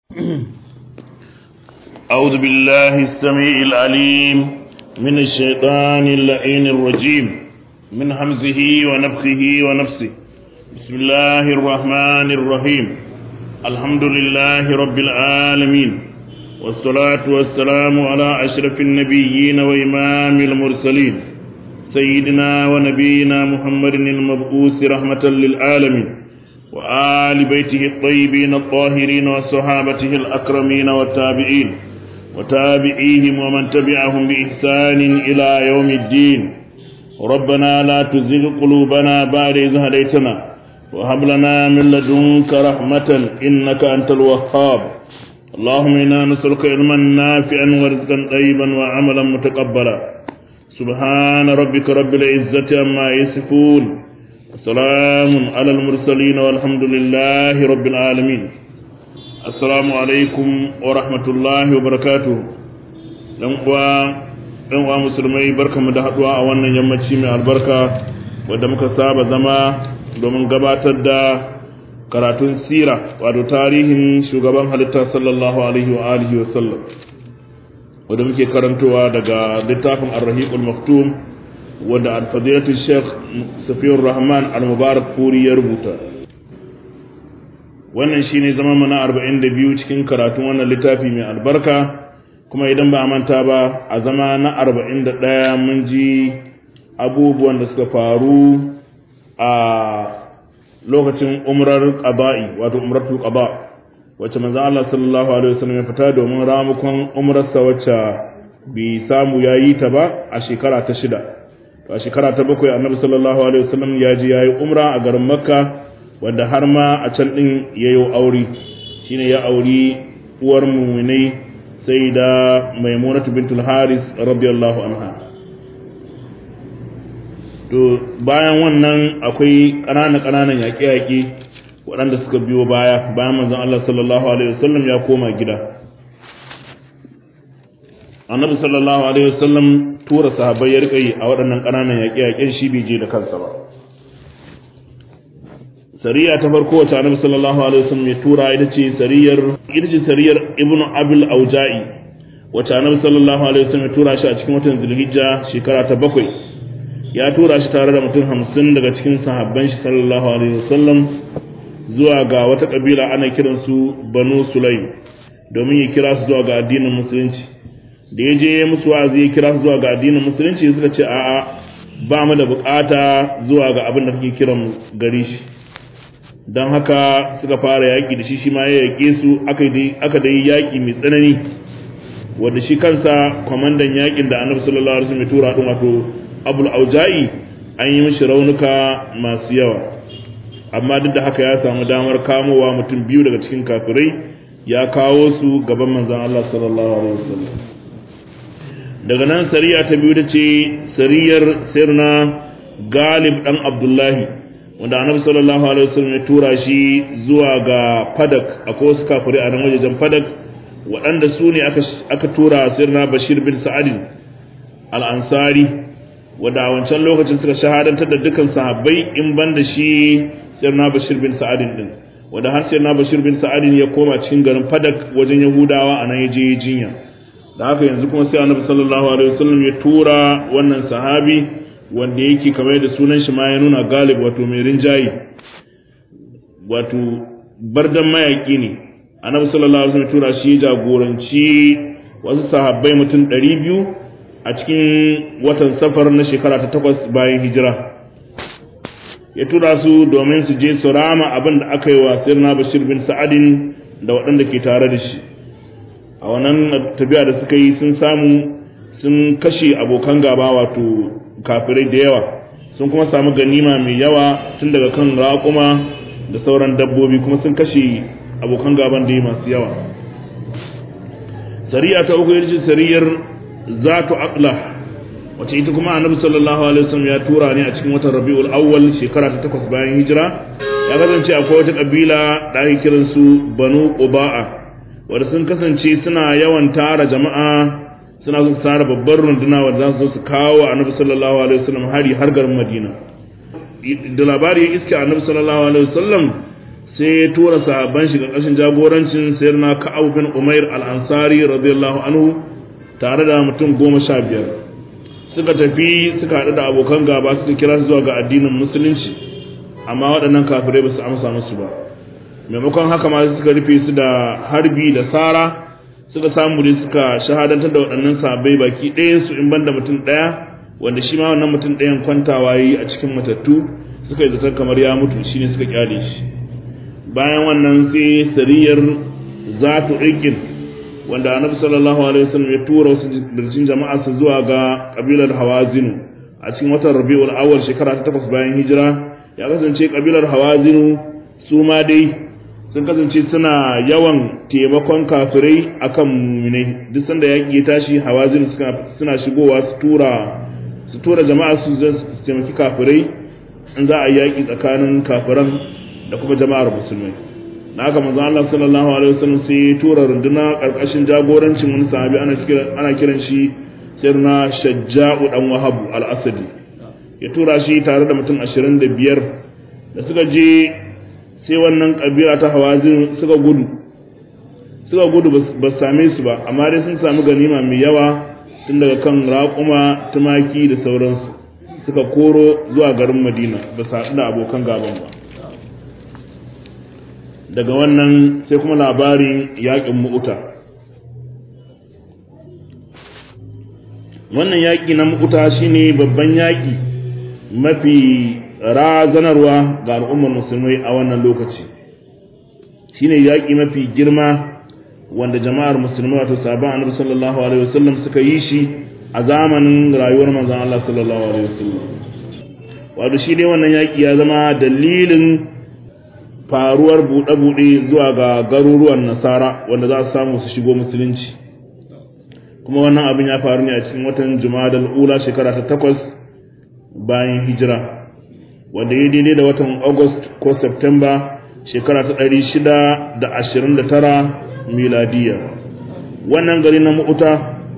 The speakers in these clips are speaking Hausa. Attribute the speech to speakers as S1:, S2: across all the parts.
S1: أعوذ بالله السميع العليم من الشيطان اللعين الرجيم من همزه ونفخه ونفسه. بسم الله الرحمن الرحيم. الحمد لله رب العالمين، والصلاة والسلام على أشرف النبيين وإمام المرسلين سيدنا ونبينا محمد المبعوث رحمة للعالمين، وآل بيته الطيبين الطاهرين وصحابته الأكرمين والتابعين وتابعيهم ومن تبعهم بإحسان إلى يوم الدين. ربنا لا تزغ قلوبنا بعد إذ هديتنا وهب لنا من لدنك رحمة إنك أنت الوهاب. اللهم إنا نسألك علما نافعا ورزقا طيبا وعملا متقبلا. سبحان ربك رب العزة عما يصفون، السلام على المرسلين والحمد لله رب العالمين. السلام عليكم ورحمة الله وبركاته. ɗan uwa musulmai, barkamu da haɗuwa a wannan yammaci mai albarka wadda muka saba zama domin gabatar da karatun sira, wato tarihin shugaban halitta sallallahu alaihi wa alihi wa sallam, wadda muke karantowa daga littafin ar-rahiqul maktum wadda al-fadilatu Sheikh Safiyur Rahman al-Mubarak Furi ya rubuta. Wannan shine zama mana 42 cikin karatun wannan littafi mai albarka, kuma idan ba a manta ba, a zama na 41 mun ji abubuwan da suka faru a lokacin umrar qada'i, wato umratul qada, wacce manzo Allah sallallahu alaihi wasallam ya fita domin ramukon umrarsa wacce bai samu yayi ta ba a shekara ta 6. A shekara ta 7 annabi sallallahu alaihi wasallam ya je yayi umra a garin Makka, wanda har ma a can din yayi aure, shine ya auri uwar mu'minai sayyida Maimunatu bintul Haris radiyallahu anha. To bayan wannan akwai ƙananan yaƙe-yaƙe waɗanda suka biyo bayan manzon Allah sallallahu alaihi wasallam ya koma gida. Annabi sallallahu alaihi wasallam tura sahabbai ya rika yi a waɗannan ƙananan yaƙe-yaƙen, shi bai je da kansa ba. Sariya ta farko wacce Annabi sallallahu alaihi wasallam ya tura ita ce sariyar Ibn Abil Auja'i, wacce Annabi sallallahu alaihi wasallam ya tura shi a cikin watan Zulhijja shekara ta 7. Ya tura shi tare da mutum 50 daga cikin sahabban shi sallallahu alaihi wasallam zuwa ga wata kabila ana kiransu Banu Sulaim domin ya kira su zuwa ga addinin musulunci. Da ya je musu wa'azi ya kira su zuwa ga addinin musulunci, suka ce a'a, ba mu da bukata zuwa ga abin da kake kiran gari shi. Don haka suka fara yaƙi da shi, shi ma ya yaƙe su, aka dai yaƙi mai tsanani, wanda shi kansa kwamandan yaƙin da Annabi sallallahu alaihi wasallam ya tura din, wato Abul Auja'i, an yi mishi raunuka masu yawa, amma duk da haka ya samu damar kamowa mutum 2 daga cikin kafirai, ya kawo su gaban manzon Allah sallallahu alaihi wasallam. Daga nan sariya ta biyu da ce sariyar sirna Galib dan Abdullahi, wanda Annabi sallallahu alaihi wasallam ya tura shi zuwa ga Fadak. Akwai wasu kafirai a nan wajejen Fadak waɗanda su ne aka tura sirna Bashir bin Sa'ad al-Ansari, wanda a wancan lokacin suka shahadantar da dukkan sahabbai in banda shi sirna Bashir bin Sa'ad din, wanda har sirna Bashir bin Sa'ad ya koma cikin garin Fadak wajen Yahudawa, a nan ya je jinya. Da haka yanzu kuma sai Annabi sallallahu alaihi wasallam ya tura wannan sahabi wanda yake kamar da sunan shi ma ya nuna, Galib, wato mai rinjayi, wato bardan mayaki ne. Annabi sallallahu alaihi wasallam ya tura shi jagoranci wasu sahabbai mutum 200 a cikin watan Safar na shekara ta 8 bayan hijira. Ya tura su domin su je su rama abin da aka yi wa Sirna Bashir bin Sa'adin da waɗanda ke tare da shi. A wannan tafiya da suka yi sun kashe abokan gaba, wato kafirai da yawa, sun kuma samu ganima mai yawa tun daga kan raƙuma da sauran dabbobi, kuma sun kashe abokan gaban da masu yawa. Sariya ta uku ita ce sariyar Zatu Aqlah, wacce ita kuma Annabi sallallahu alaihi wasallam ya tura ne a cikin watan Rabiul Awwal shekara ta 8 bayan hijira. Ya kasance akwai wata kabila da ake kiransu Banu Quba'a, wanda sun kasance suna yawan tara jama'a, suna so su tara babbar runduna wanda za su zo su kawo Annabi sallallahu alaihi wasallam hari har garin Madina. Da labari ya iske Annabi sallallahu alaihi wasallam, sai ya tura sahabban shi ƙarƙashin jagorancin sayyidina Ka'ab bin Umair al-Ansari radiyallahu anhu tare da mutum 15 suka tafi suka haɗu da abokan gaba suka kira su zuwa ga addinin musulunci, amma waɗannan kafirai ba su amsa musu ba. Maimakon haka ma suka rufe su da harbi da sara, suka samu dai suka shahadantar da waɗannan sahabbai baki ɗayan su in banda mutum ɗaya, wanda shi ma wannan mutum ɗayan kwantawa yi a cikin matattu, suka yi zaton kamar ya mutu, shine suka kyale shi. Bayan wannan sai sariyar zatu ikin, wanda annabi sallallahu alaihi wasallam ya tura wasu dirjin jama'a su zuwa ga kabilar Hawazinu a cikin watan Rabiul Awwal shekara ta 8 bayan hijira. Ya kasance kabilar Hawazinu su ma dai sun kasance suna yawan taimakon kafirai akan mu'minai. Duk sanda yaki ya tashi Hawazinu suna shigowa su tura jama'a su taimaki kafirai in za a yaki tsakanin kafiran da kuma jama'ar musulmai. Na haka manzo Allah sallallahu alaihi wasallam sai ya tura runduna karkashin jagorancin wani sahabi ana kiran shi Sayyidina Shajja'u dan Wahab al-Asadi. Ya tura shi tare da mutum 25 da suka je sai wannan kabila ta Hawazin suka gudu ba same su ba, amma dai sun samu ganima mai yawa tun daga kan raƙuma, tumaki da sauransu. Suka koro zuwa garin Madina ba su haɗu da abokan gaban ba. Daga wannan sai kuma labarin yaƙin Mu'uta. Wannan yaƙi na Mu'uta shine babban yaƙi mafi razanarwa ga al'ummar musulmai a wannan lokaci. Shine yaƙi mafi girma wanda jama'ar musulmai wato sahabban Annabi sallallahu alaihi wasallam suka yi shi a zamanin rayuwar manzon Allah sallallahu alaihi wasallam. Wato shi dai wannan yaƙi ya zama dalilin faruwar buɗe-buɗe zuwa ga garuruwan Nasara wanda za su samu su shigo musulunci. Kuma wannan abin ya faru ne a cikin watan Jumadal Ula shekara ta 8 bayan hijira, wanda ya daidai da watan August ko September shekara ta 629 miladiya. Wannan gari na Mu'uta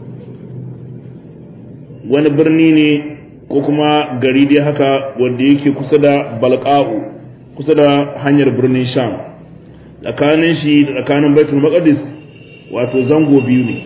S1: wani birni ne ko kuma gari dai haka wanda yake kusa da Balqa'u, kusa da hanyar birnin Sham. Tsakanin shi da tsakanin Baitul Maqdis wato zango biyu ne.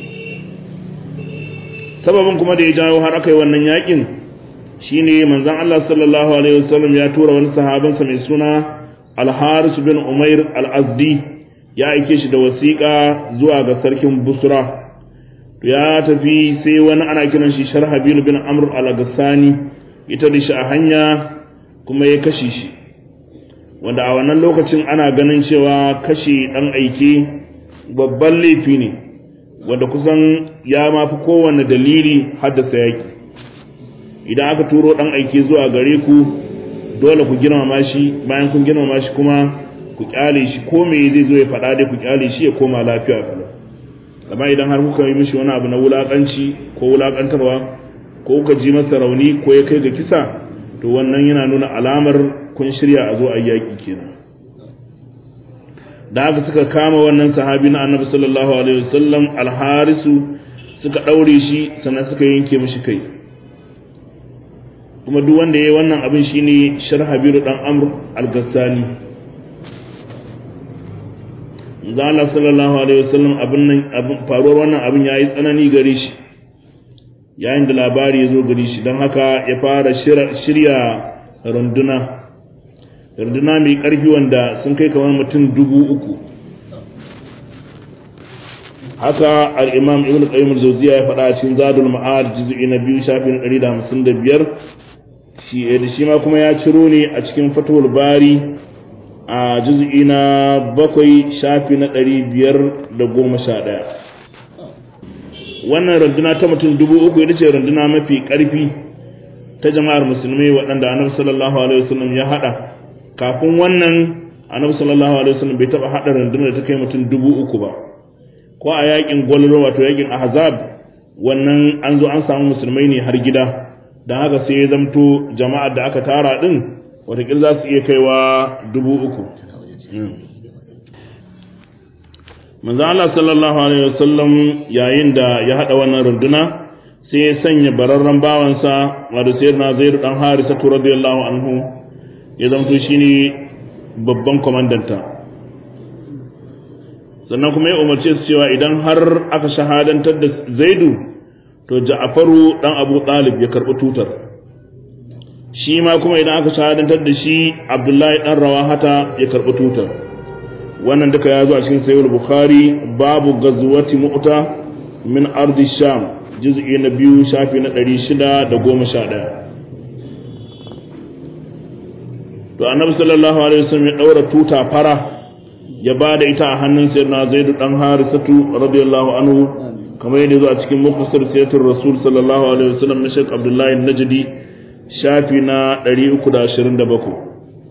S1: Sababin kuma da ya jawo har aka yi wannan yakin shine manzon Allah sallallahu alaihi wasallam ya tura wani sahabansa mai suna Al-Haris bin Umair Al-Azdi, ya aike shi da wasiƙa zuwa ga sarkin Busra. Ya tafi sai wani ana kiran shi Sharhabil bin Amr Al-Ghassani ita da shi a hanya kuma ya kashe shi, wanda a wannan lokacin ana ganin cewa kashe ɗan aike babban laifi ne, wanda kusan ya mafi kowane dalili haddasa yaƙi. Idan aka turo ɗan aike zuwa gare ku, dole ku girmama shi, bayan kun girmama shi kuma ku kyale shi, ko me zai zo ya faɗa dai ku kyale shi ya koma lafiya kula. Amma idan har kuka yi mishi wani abu na wulaƙanci ko wulaƙantarwa, ko kuka ji masa rauni ko ya kai ga kisa, to wannan yana nuna alamar kun shirya a zo a yaƙi kenan. Da haka suka kama wannan sahabi na Annabi sallallahu alaihi wasallam Al-Harisu, suka daure shi sannan suka yanke mishi kai. Kuma duk wanda yayi wannan abin shine Sharhabiru dan Amr Al-Ghassani. Allah sallallahu alaihi wasallam abin faruwar wannan abin yayi tsanani gare shi yayin da labari ya zo gare shi, don haka ya fara shirya runduna mai ƙarfi wanda sun kai kamar mutum 3,000. Haka al-Imam Ibn Qayyim al-Jawziyya ya faɗa a cikin Zadul Ma'ad juz'i na 2 shafin 155. Shi ma kuma ya ciro ne a cikin Fathul Bari a juz'i na 7 shafi na 511. Wannan runduna ta mutum 3,000 ita ce runduna mafi ƙarfi ta jama'ar musulmai waɗanda Annabi sallallahu alaihi wasallam ya haɗa. Kafin wannan Annabi sallallahu alaihi wasallam bai taɓa haɗa rundunar da ta kai mutum 3,000 ba. Ko a yakin Gwalalo wato yakin Ahzab, wannan an zo an samu musulmai ne har gida, don haka sai ya zamto jama'ar da aka tara din watakila za su iya kaiwa 3,000. Manzo Allah sallallahu alaihi wasallam yayin da ya hada wannan runduna sai ya sanya bararran bawansa wato sayyidina Zaid dan Harisa radiyallahu anhu ya zamto shine babban komandanta. sannan kuma ya umarce su cewa idan har aka shahadantar da Zaidu to Ja'faru dan Abu Talib ya karbi tutar shi ma kuma idan aka shahadantar da shi Abdullahi dan Rawahata ya karbi tutar wannan duka ya zo a cikin Sahih Bukhari babu gazwati Mu'ta min ardi Sham juz'i na 2 shafi na 611 to annabi sallallahu alaihi wasallam ya daura tuta fara ya bada ita a hannun sayyidina Zaid dan Harisatu radiyallahu anhu kamar yadda zo a cikin muktasar siratul rasul sallallahu alaihi wasallam na Sheikh Abdullahi Najdi shafi na 327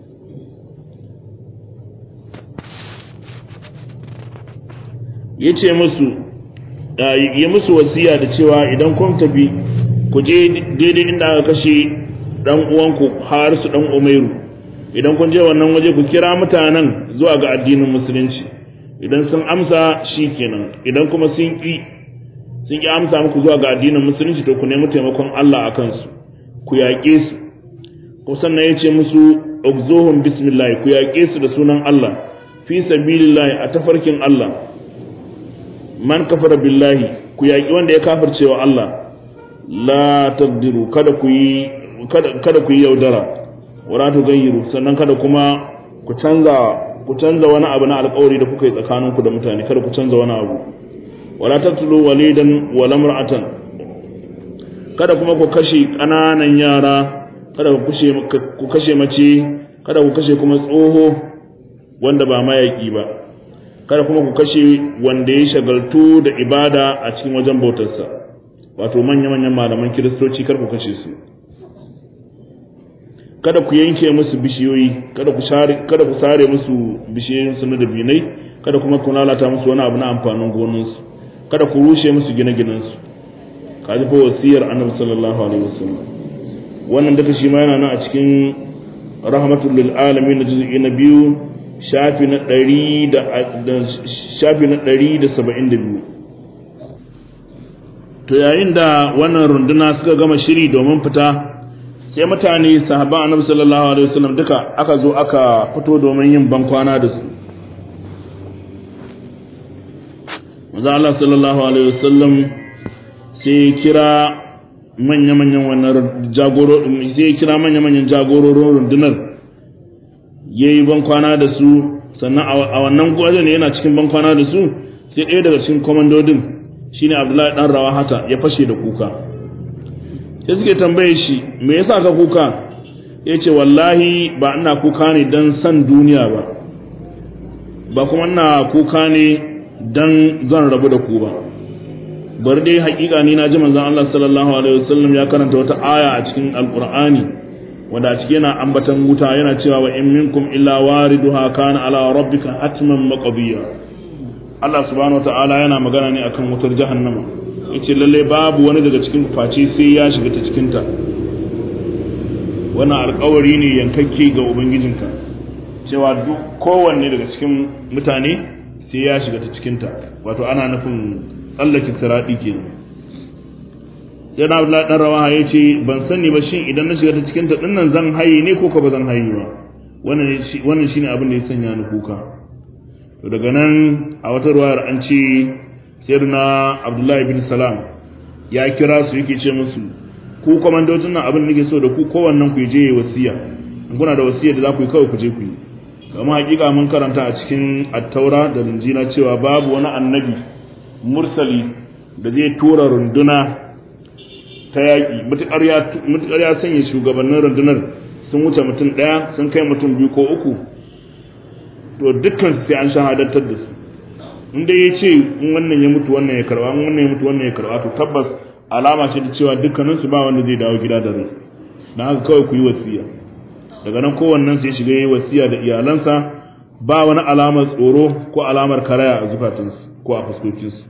S1: yace musu yi musu wasiya da cewa idan kun tafi ku je daidai inda aka kashe dan uwanku Harisu dan Umairu idan kun je wannan waje ku kira mutanen zuwa ga addinin musulunci idan sun amsa shikenan idan kuma sun ki amsa muku zuwa ga addinin musulunci to ku nemi taimakon Allah akan su ku yaƙe su ko sannan yace musu ugzuhum bismillah ku yaƙe su da sunan Allah fi sabilillah a tafarkin Allah man kafara billahi ku yaƙi wanda ya kafirce wa Allah la taqdiru kada ku yi yaudara wala tugayyiru sannan kada kuma ku canza wani abu na alƙawari da kuka yi tsakaninku da mutane kada ku canza wani abu wala taqtulu walidan wala mar'atan kada kuma ku kashe ƙananan yara kada ku kashe mace kada ku kashe kuma tsoho wanda ba mayaki ba kada kuma ku kashe wanda ya shagaltu da ibada a cikin wajen bautarsa wato manya-manyan malaman kiristoci kar ku kashe su kada ku yanke musu bishiyoyi kada ku sare musu bishiyoyin su na dabinai kada kuma ku lalata musu wani abu na amfanin gonansu kada ku rushe musu gine-ginensu kaji fa wasiyar annabi sallallahu alaihi wasallam wannan duka shi ma yana nan a cikin rahmatul lil alamin na juz'i na 2 shafi na 172 to yayin da wannan runduna suka gama shiri domin fita sai mutane sahabban annabi sallallahu alaihi wasallam duka aka zo aka fito domin yin bankwana da su manzo Allah sallallahu alaihi wasallam sai kira manya-manyan wannan jagororin rundunar yayi bankwana da su sannan a wannan gwaje ne yana cikin bankwana da su sai ɗaya daga cikin komandodin shine Abdullahi dan Rawahata ya fashe da kuka sai suke tambaye shi me yasa ka kuka yace wallahi ba ina kuka ne dan san duniya ba kuma ina kuka ne dan zan rabu da ku ba bar dai hakika ni na ji manzon Allah sallallahu alaihi wasallam ya karanta wata aya a cikin alqur'ani wanda a cikin yana ambatan wuta yana cewa wa in minkum illa wariduha kana ala rabbika hatman maqdiya Allah subhanahu wataala yana magana ne akan wutar jahannama yace lalle babu wani daga cikin face sai ya shiga ta cikin ta wannan alƙawari ne yankakke ga ubangijinka cewa duk kowanne daga cikin mutane sai ya shiga ta cikin ta wato ana nufin tsallake sirati kenan sai na Abdullahi dan Rawaha yace ban sani ba shin idan na shiga ta cikin ta dinnan zan haye ne ko ba zan haye ba wannan shine abin da ya sanya ni kuka to daga nan a wata ruwayar an ce sayyidina Abdullahi bin Salam ya kira su yake ce musu ku komandojin nan abin da nake so da ku kowannen ku je wasiya in kuna da wasiya da za ku yi kawai ku je ku yi kamar hakika mun karanta a cikin at-taura da injila cewa babu wani annabi mursali da zai tura runduna ta yaƙi mutukar ya sanya shugabannin rundunar sun wuce mutum ɗaya sun kai mutum 2 ko 3 to dukkan sai an shahadantar da su inda ya ce in wannan ya mutu wannan ya karba in wannan ya mutu wannan ya karba to tabbas alama ce da cewa dukkaninsu ba wanda zai dawo gida da rai dan haka kawai ku yi wasiya daga nan kowannen sai shiga yi wasiya da iyalansa ba wani alamar tsoro ko alamar karaya a zukatansu ko a fuskokinsu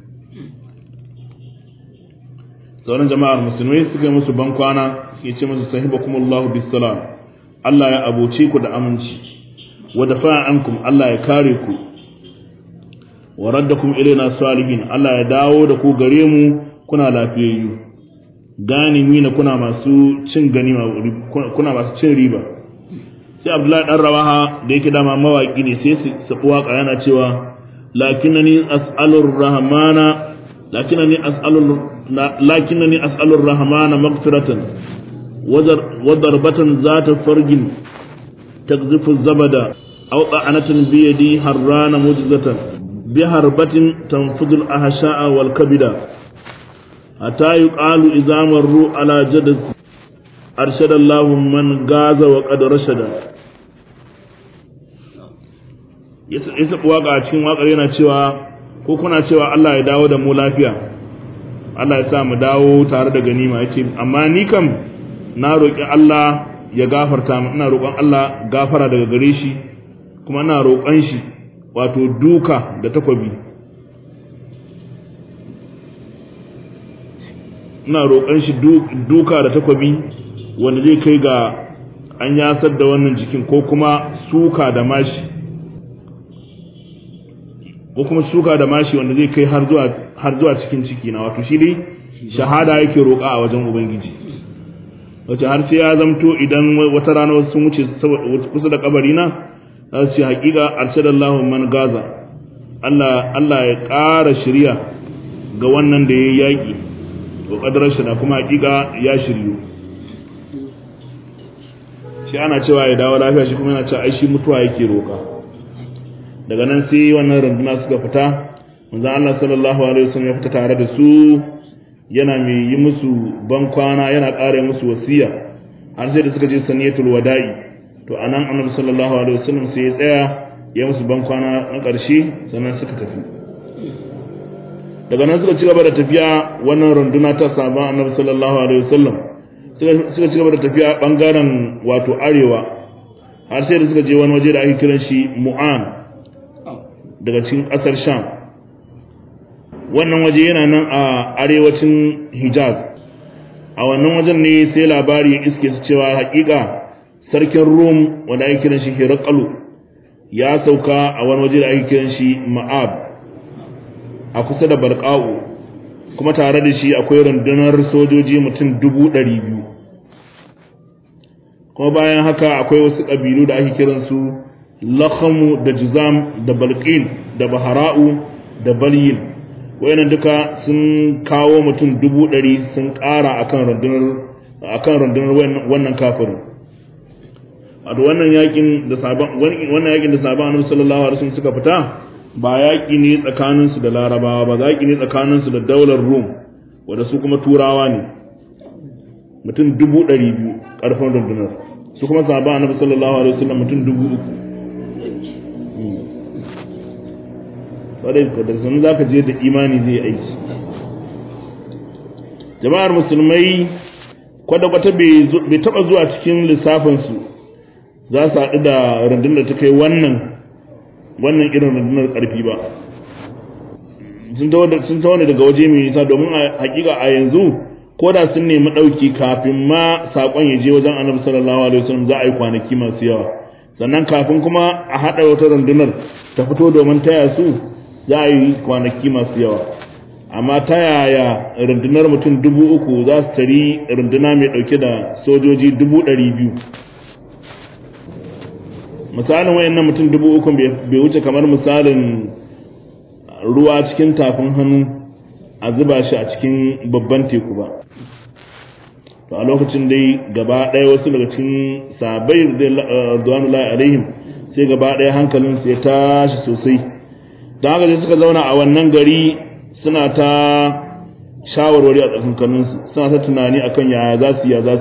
S1: sauran jama'ar musulmai suka yi musu bankwana suke ce musu sahibakumullahu bisalam Allah ya abuce ku da aminci wa dafa'a ankum Allah ya kare ku wa raddakum ilaina salihin Allah ya dawo da ku gare mu kuna lafiyayyu ganimi na kuna masu cin ganima kuna masu cin riba sai Abdullahi dan Rawaha da yake dama mawaki ne sai su waka yana cewa lakinnani as'alu ar-rahmana maghfiratan wa darbatan zata fargin تقذف الزبد أو طعنة بيدي حران مجزة بحربة تنفذ الأحشاء والكبد حتى يقال إذا مروا على جدث أرشد الله من غاز وقد رشد. Isa waka a cikin wakar yana cewa ko kuna cewa Allah ya dawo da mu lafiya, Allah ya sa mu dawo tare da ganima. Yace amma ni kam na roƙi Allah ya gafarta min, ina roƙon Allah gafara daga gare shi, kuma ina roƙon shi wato duka da takobi, ina roƙon shi duka da takobi wanda zai kai ga an yasar da wannan jikin, ko kuma suka da mashi, wanda zai kai har zuwa cikin ciki na, wato shi dai shahada yake roƙa a wajen Ubangiji. Wace har sai ya zamto idan wata rana wasu sun wuce kusa da kabari na za su ce haƙiƙa arshadallahu man gaza, Allah ya ƙara shirya ga wannan da ya yi yaƙi, to ƙadarar shi na kuma haƙiƙa ya shiryu. Shi ana cewa ya dawo lafiya, shi kuma yana cewa ai shi mutuwa yake roƙa. Daga nan sai wannan runduna suka fita, manzon Allah sallallahu alaihi wasallam ya fita tare da su, yana mai yi musu bankwana, yana ƙara musu wasiya har sai da suka je saniyatul wada'i. To anan annabi sallallahu alaihi wasallam sai ya tsaya ya musu bankwana na ƙarshe, sannan suka tafi. Daga nan suka ci gaba da tafiya, wannan runduna ta sahaba annabi sallallahu alaihi wasallam suka ci gaba da tafiya bangaren wato arewa har sai da suka je wani waje da ake kiran shi Mu'an daga cikin ƙasar Sham. Wannan waje yana nan a arewacin Hijaz. A wannan wajen ne sai labari ya iske su cewa haƙiƙa sarkin Rum wanda ake kiran shi Hiraqalu ya sauka a wani waje da ake kiran shi Ma'ab a kusa da Balqa'u, kuma tare da shi akwai rundunar sojoji mutum 200,000. Kuma bayan haka akwai wasu ƙabilu da ake kiran su Lakhamu da Juzam da Balqin da Bahara'u da Balyin. Wayannan duka sun kawo mutum 100,000 sun ƙara akan rundunar wannan kafirin. A wannan yakin da sabon Annabi sallallahu alaihi wasallam suka fita, ba yaki ne tsakanin su da Larabawa ba, yaki ne tsakanin su da daular Rum wanda su kuma Turawa ne. Mutum 200,000 ƙarfin rundunar, su kuma sabon Annabi sallallahu alaihi wasallam mutum 3,000. wadai da sanin zaka je da imani zai aiki. Jama'ar musulmai kwata-kwata bai taba zuwa cikin lissafinsu za su haɗu da rundunar ta kai wannan irin rundunar ƙarfi ba. Sun ta wani daga waje mai nisa, domin a hakika a yanzu ko da sun nemi ɗauki kafin ma saƙon ya je wajen Annabi sallallahu alaihi wasallam za a yi kwanaki masu yawa, sannan kafin kuma a haɗa wata rundunar ta fito domin taya su za a yi kwanaki masu yawa. Amma ta yaya rundunar mutum 3,000 za su tari runduna mai ɗauke da sojoji 200,000? Misalin wayannan mutum 3,000 bai wuce kamar misalin ruwa cikin tafin hannu a zuba shi a cikin babban teku ba. To a lokacin dai gaba ɗaya wasu daga cikin sahabbai radiyallahu alaihim sai gaba ɗaya hankalinsu ya tashi sosai. Don haka sai suka zauna a wannan gari suna ta shawarwari a tsakankaninsu, suna ta tunani akan yaya za su yi.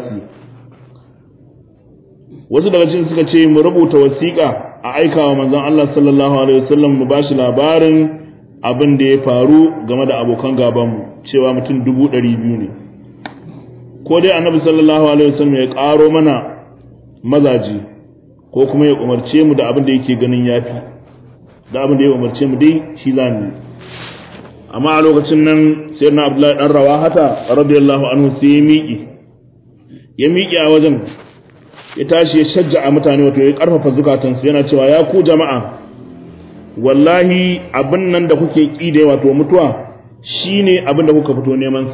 S1: Wasu daga cikin suka ce mu rubuta wasiƙa a aika wa manzon Allah sallallahu alaihi wasallam mu bashi labarin abin da ya faru game da abokan gabanmu, cewa mutum 200,000 ne. Ko dai Annabi sallallahu alaihi wasallam ya ƙaro mana mazaji, ko kuma ya umarce mu da abin da yake ganin yafi. Da abin da ya umarce mu dai shi za mu yi. Amma a lokacin nan sai na Abdullahi dan Rawahata radiyallahu anhu sai ya miƙe a wajen, ya tashi ya shajja'a mutane, wato ya karfafa zukatansu, yana cewa ya ku jama'a, wallahi abin nan da kuke ƙi da wato mutuwa shine abin da kuka fito neman sa.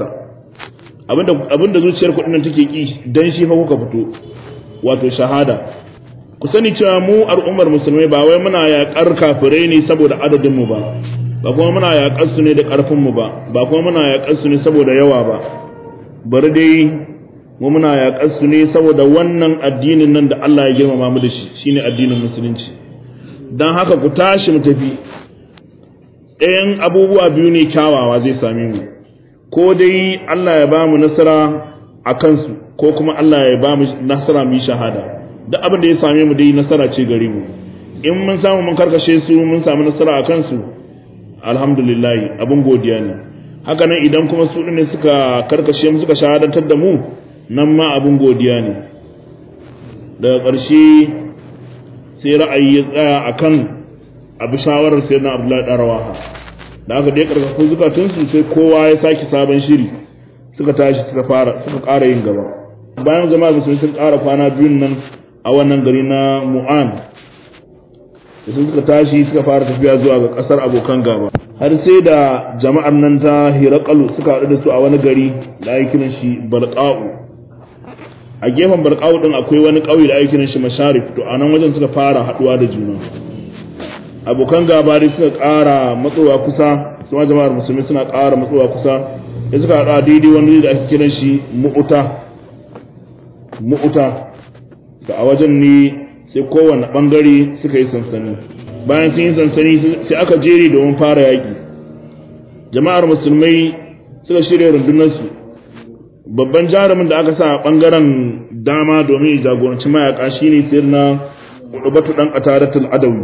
S1: Abin da zuciyar ku dinnan take ƙi dan shi fa kuka fito, wato shahada. ku sani cewa mu al'ummar musulmai ba wai muna yaƙar kafirai ne saboda adadin mu ba kuma muna yaƙar su ne da ƙarfin mu ba kuma muna yaƙar su ne saboda yawa ba, bari dai mu muna yaƙar su ne saboda wannan addinin nan da Allah ya girmama mu da shi shine addinin musulunci. Dan haka ku tashi mu tafi. Ɗayan abubuwa biyu ne kyawawa zai same mu, ko dai Allah ya ba mu nasara a kansu ko kuma Allah ya ba mu nasara mu yi shahada. Duk abin da ya same mu dai nasara ce gare mu. In mun samu mun karkashe su mun samu nasara a kansu, alhamdulillah abin godiya ne. Haka nan idan kuma su ne suka karkashe mu suka shahadantar da mu, nan ma abin godiya ne. Daga ƙarshe sai ra'ayi ya tsaya akan abu shawarar sayyidina Abdullahi dan Rawaha. Da aka dai karkashin zukatunsu sai kowa ya saki sabon shiri, suka tashi suka ƙara yin gaba. Bayan jama'a musulmi sun ƙara kwana biyun nan a wannan gari na Mu'an, da suka tashi suka fara tafiya zuwa ga ƙasar abokan gaba, har sai da jama'ar nan ta Hiraqalu suka haɗu da su a wani gari da ake kiran shi Balqa'u. A gefen Balqa'u din akwai wani ƙauye da ake kiran shi Masharif, to a nan wajen suka fara haɗuwa da juna. Abokan gaba dai suka ƙara matsowa kusa, kuma jama'ar musulmi suna ƙara matsowa kusa, da suka haɗu a daidai wani da ake kiran shi Mu'uta. Da a wajen ne sai kowane ɓangare suka yi sansani. Bayan sun yi sansani sai aka jere domin fara yaƙi. Jama'ar musulmai suka shirya rundunarsu. Babban jarumin da aka sa a ɓangaren dama domin ya jagoranci mayaƙa shine sayyidina Qutbatu dan Qatadatul Adawi.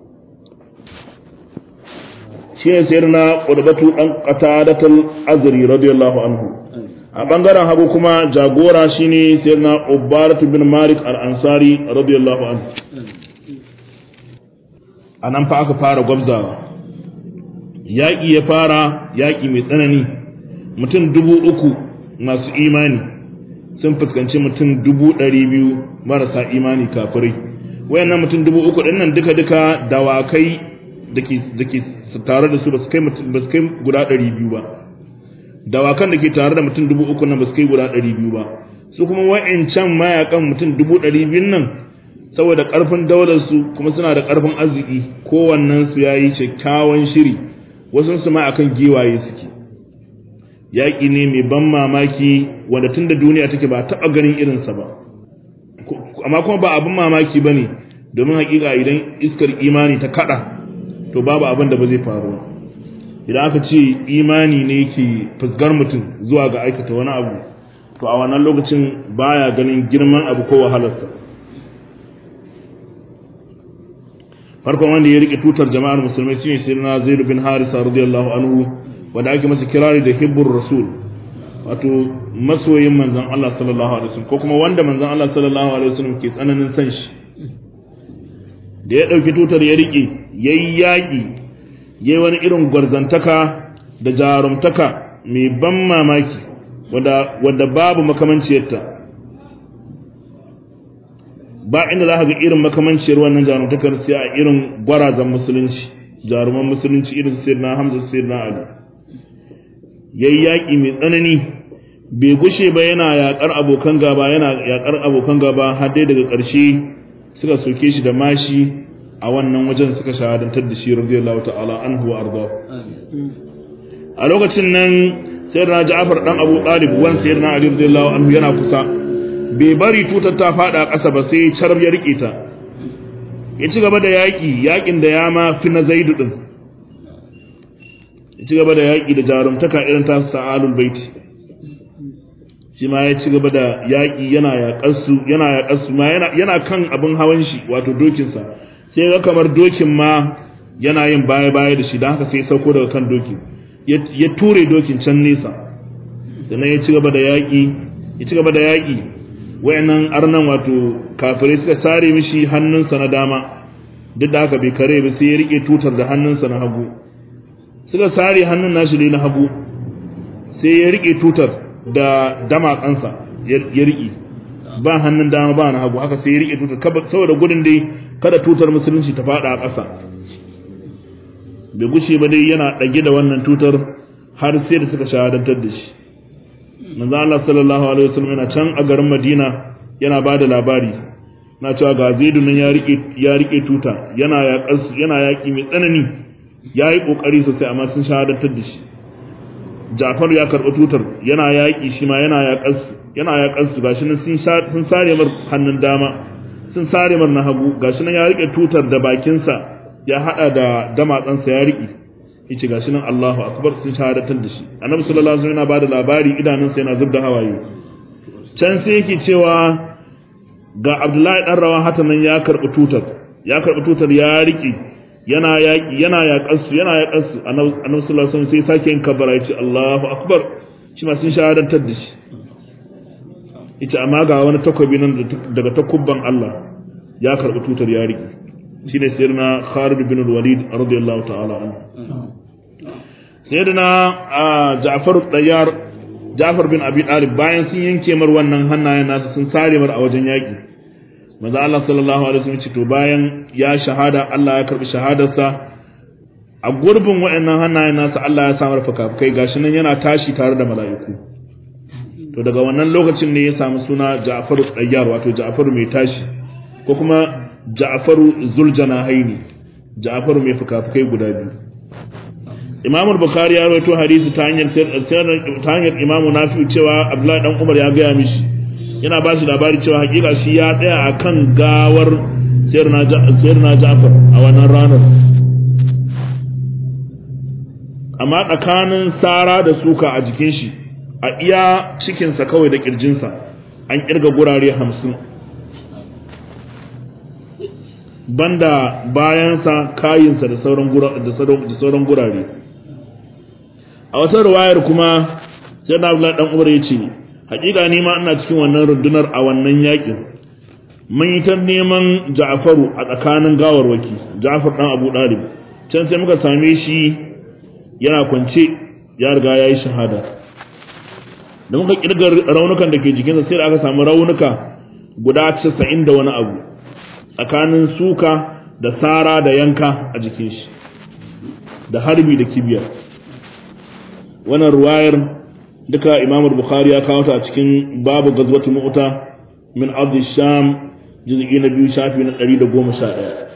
S1: Shine sayyidina Qutbatu dan Qatadatul Azri radiyallahu anhu. A ɓangaren hagu kuma jagora shine sayyidina Ubaratu bin Malik al-Ansari radiyallahu anhu. Anan fa aka fara gwabzawa. Yaƙi ya fara, yaƙi mai tsanani. Mutum 3,000 masu imani sun fuskanci mutum 200,000 marasa imani kafirai. Wayannan mutum 3,000 din nan duka dawakai dake tare da su ba su kai guda 200 ba. Dawakan da ke tare da mutum 3,000 nan ba su kai guda 200 ba. Su kuma wa'ancan mayakan mutum 200,000 nan saboda ƙarfin daular su kuma suna da ƙarfin arziki, kowannen su yayi kyakkyawan shiri, wasu su ma akan giwaye suke. Yaƙi ne mai ban mamaki wanda tun da duniya take ba taɓa ganin irinsa ba, amma kuma ba abin mamaki ba ne, domin haƙiƙa idan iskar imani ta kaɗa to babu abin da ba zai faru. Idan aka ce imani ne ke fusgar mutum zuwa ga aikata wani abu, to a wannan lokacin baya ganin girman abu ko wahalarsa. Farkon wanda ya rike tutar jama'ar musulmai shine sayyidina Zaid bin Harisa radiyallahu anhu, wanda ake masa kirari da hibbur rasul, wato masoyin manzon Allah sallallahu alaihi wasallam, ko kuma wanda manzon Allah sallallahu alaihi wasallam ke tsananin san shi. Da ya dauki tutar ya rike, yayi yaki, yayi wani irin gwarzantaka da jarumtaka mai ban mamaki wanda babu makamanciyarta. Ba inda za ka ga irin makamanciyar wannan jarumtakar sai a irin gwarazan musulunci, jaruman musulunci irin sayyidina Hamza, sayyidina Ali. Yayi yaƙi mai tsanani, bai gushe ba yana yaƙar abokan gaba har dai daga ƙarshe suka soke shi da mashi a wannan wajen suka shahadantar da shi radiyallahu ta'ala anhu wa arda. A lokacin nan sayyidina Ja'far dan Abu Talib wan sayyidina Ali radiyallahu anhu yana kusa, bai bari tutar ta fada ƙasa ba sai carab ya rike ta. Ya ci gaba da yaƙin da ya ma fi na Zaidu din. Ya ci gaba da yaƙi da jarumtaka irin ta sa'alul baiti. Shi ma ya ci gaba da yaƙi yana yaƙarsu ma yana kan abin hawan shi wato dokinsa. Sai ga kamar dokin ma yana yin baya da shi, don haka sai ya sauko daga kan dokin. Ya ture dokin can nesa. Sannan ya ci gaba da yaƙi. Wayannan arnan wato kafirai suka sare mishi hannunsa na dama, duk da haka bai kare ba sai ya rike tutar da hannunsa na hagu. Suka sare hannun nashi ne na hagu, sai ya rike tutar da damatsansa ya rike, ba hannun dama ba na hagu, haka sai ya rike tutar saboda gudun dai kada tutar musulunci ta fada a ƙasa. Bai gushe ba dai yana ɗage da wannan tutar har sai da suka shahadantar da shi. Manzo Allah sallallahu alaihi wasallam yana can a garin Madina yana bada labari, na cewa ga Zaidu nan ya rike tuta yana yaki mai tsanani yayi kokari sosai amma sun shahadantar da shi Ja'far ya karɓi tutar yana yaki shi ma yana yaƙansu gashi nan sun sare mar hannun dama sun sare mar na hagu gashi nan ya rike tutar da bakinsa ya hada da damatsansa ya rike yace gashi nan Allahu akbar sun shahadatar da shi Annabi sallallahu alaihi wasallam yana bada labari idanunsa yana zubda hawaye can sai yake cewa ga Abdullahi dan Rawaha nan ya karbi tutar ya rike yana yaƙansu Annabi sallallahu alaihi wasallam sai sake yin kabara yace Allahu akbar shi ma sun shahadatar da shi ita amma ga wani takobi nan daga takubban Allah ya karbi tutar ya rike shine sirna Khalid bin Walid radiyallahu ta'ala anhu sayyidina Ja'far bin Abi Talib bayan sun yanke mar wannan hannayen nasu sun sare mar a wajen yaki manzo Allah sallallahu alaihi wasallam ce to bayan ya shahada Allah ya karbi shahadarsa a gurbin waɗannan hannayen nasu Allah ya samar fuka-fukai gashi nan yana tashi tare da mala'iku to daga wannan lokacin ne ya samu suna Ja'faru Tayyar wato Ja'faru mai tashi ko kuma Ja'faru Zuljanahaini Ja'faru mai fuka-fukai guda biyu Imam Bukhari ya rawaito hadisi ta hanyar Imam Nafi cewa Abdullahi dan Umar ya gaya mishi yana ba shi labari cewa hakika shi ya tsaya akan gawar Sayyidina Ja'far a wannan ranar amma tsakanin sara da suka a jikin shi a iya cikinsa kawai da kirjinsa an kirga gurare 50 banda bayansa kayinsa da sauran gurare a wata ruwayar kuma sai da Abdullahi dan Umar yace hakika ni ma ina cikin wannan rundunar a wannan yakin mun yi ta neman Ja'faru a tsakanin gawarwaki Ja'far dan Abu Talib can sai muka same shi yana kwance ya riga yayi shahada da muka kirga raunukan da ke jikinsa sai da aka samu raunuka guda 90 da wani abu tsakanin suka da sara da yanka a jikin shi da harbi da kibiya wannan ruwayar duka Imam Bukhari ya kawo ta a cikin babu gazwatu Mu'ta min ardi Sham juz'i na 2 shafi na 111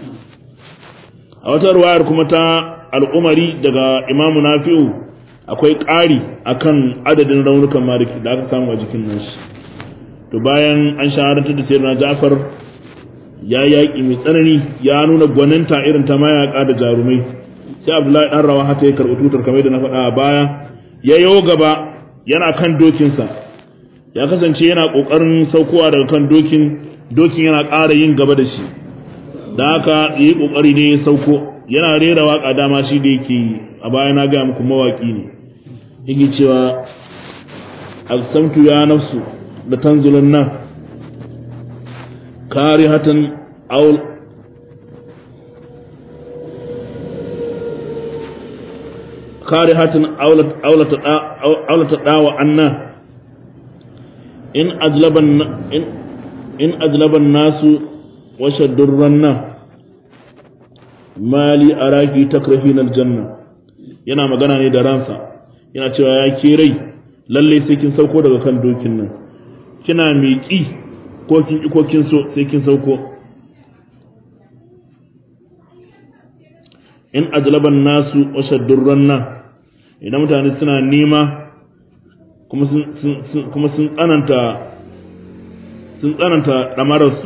S1: a wata ruwayar kuma ta al-Umari daga Imam Nafi'u akwai ƙari akan adadin raunukan mariki da aka samu a jikin nashi to bayan an shahadantar da Sayyidina Ja'far ya yaƙi mai tsanani ya nuna gwaninta irin ta mayaka da jarumai sai Abdullahi dan Rawaha ta karɓi tutar kamar da na faɗa a baya ya yo gaba yana kan dokinsa ya kasance yana ƙoƙarin saukowa daga kan dokin yana ƙara yin gaba da shi da haka yi ƙoƙari ne ya sauko yana rera waƙa dama shi da yake a baya na gaya muku mawaƙi ne yake cewa aqsamtu ya nafsu da tanzulun nan karihatan aulata dawa anna in ajlaban nasu wa shaddurranna mali araki takrahina aljanna yana magana ne da ransa yana cewa ya ke rai lalle sai kin sauko daga kan dokin nan kina miƙi ko kin so sai kin sauko in ajlaban nasu wa shaddurranna idan mutane suna nema kuma sun tsananta damararsu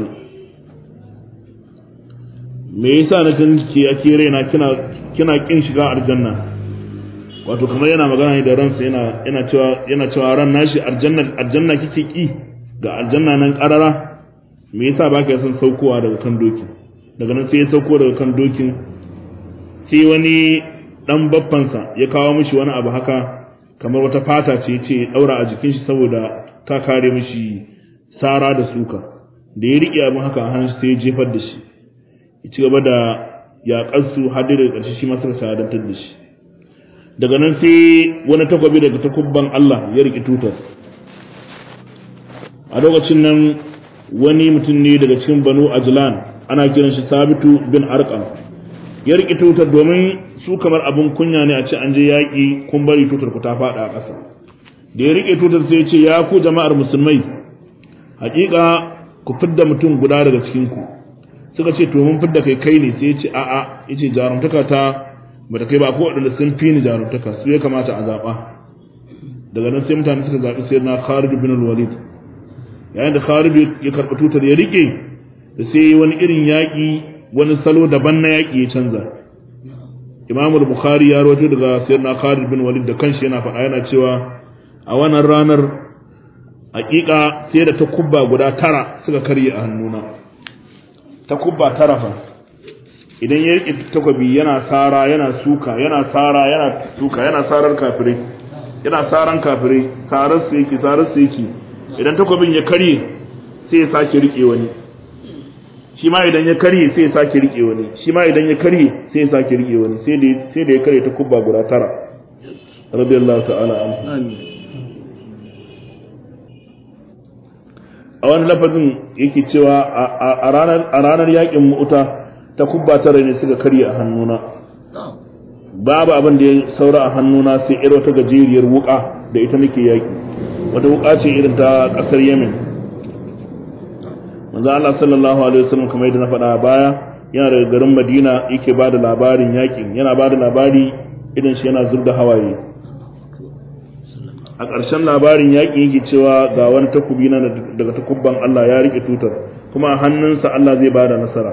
S1: me yasa na kan ke ake raina kina kin shiga aljanna wato kamar yana magana ne da ransa yana cewa ran nashi aljanna kike ki ga aljanna nan karara me yasa baka son saukowa daga kan dokin daga nan sai ya sauko daga kan dokin sai wani dan baffansa ya kawo mishi wani abu haka kamar wata fata ce ya daura a jikin shi saboda ta kare mishi sara da suka da ya rike abin haka a hannun sai ya jefar da shi ya ci gaba da yaƙarsu har da ƙarshe shi masu shahadantar da shi daga nan sai wani takwabi daga takubban Allah ya riƙe tutar a lokacin nan wani mutum ne daga cikin Banu Ajlan ana kiran shi Sabitu bin Arqam ya riƙe tutar domin su kamar abin kunya ne a ce an je yaƙi kun bari tutar ku ta faɗa a ƙasa da ya riƙe tutar sai ya ce ya ku jama'ar musulmai haƙiƙa ku fidda mutum guda daga cikin ku suka ce to mun fidda kai ne sai ya ce a'a yace jarumtaka ta bata kai ba ko wadanda sun fi ni jarumtaka su ya kamata a zaba daga nan sai mutane suka zabi sayyidina Khalid bin al-Walid yayin da Khalid ya karɓi tutar ya rike sai wani irin yaƙi wani salo daban na yaƙi ya canza Imam al-Bukhari ya rawaito daga sayyidina Khalid bin Walid da kanshi yana faɗa yana cewa a wannan ranar hakika sai da takubba guda 9 suka karye a hannuna takubba 9 fa idan ya rike takobi yana sara yana suka yana sara yana suka yana sarar kafirai yana saran kafirai sarar su yake idan takobin ya karye sai ya sake rike wani shi ma idan ya karye sai ya sake rike wani shi ma idan ya karye sai ya sake rike wani sai da ya karye takubba guda 9 radiyallahu ta'ala anhu amin a wani lafazin yake cewa a ranar yakin mu'uta ta kubba tare ne suka karye a hannuna babu abin da ya saura a hannuna sai irin wata gajeriyar wuka da ita nake yaki wata wuka ce irin ta kasar Yemen manzo Allah sallallahu alaihi wasallam kamar yadda na faɗa baya yana daga garin Madina yake bada labarin yakin yana bada labari idan shi yana zubda hawaye a ƙarshen labarin yaƙi yake cewa ga wani takubi na daga takubban Allah ya riƙe tutar kuma a hannunsa Allah zai bada nasara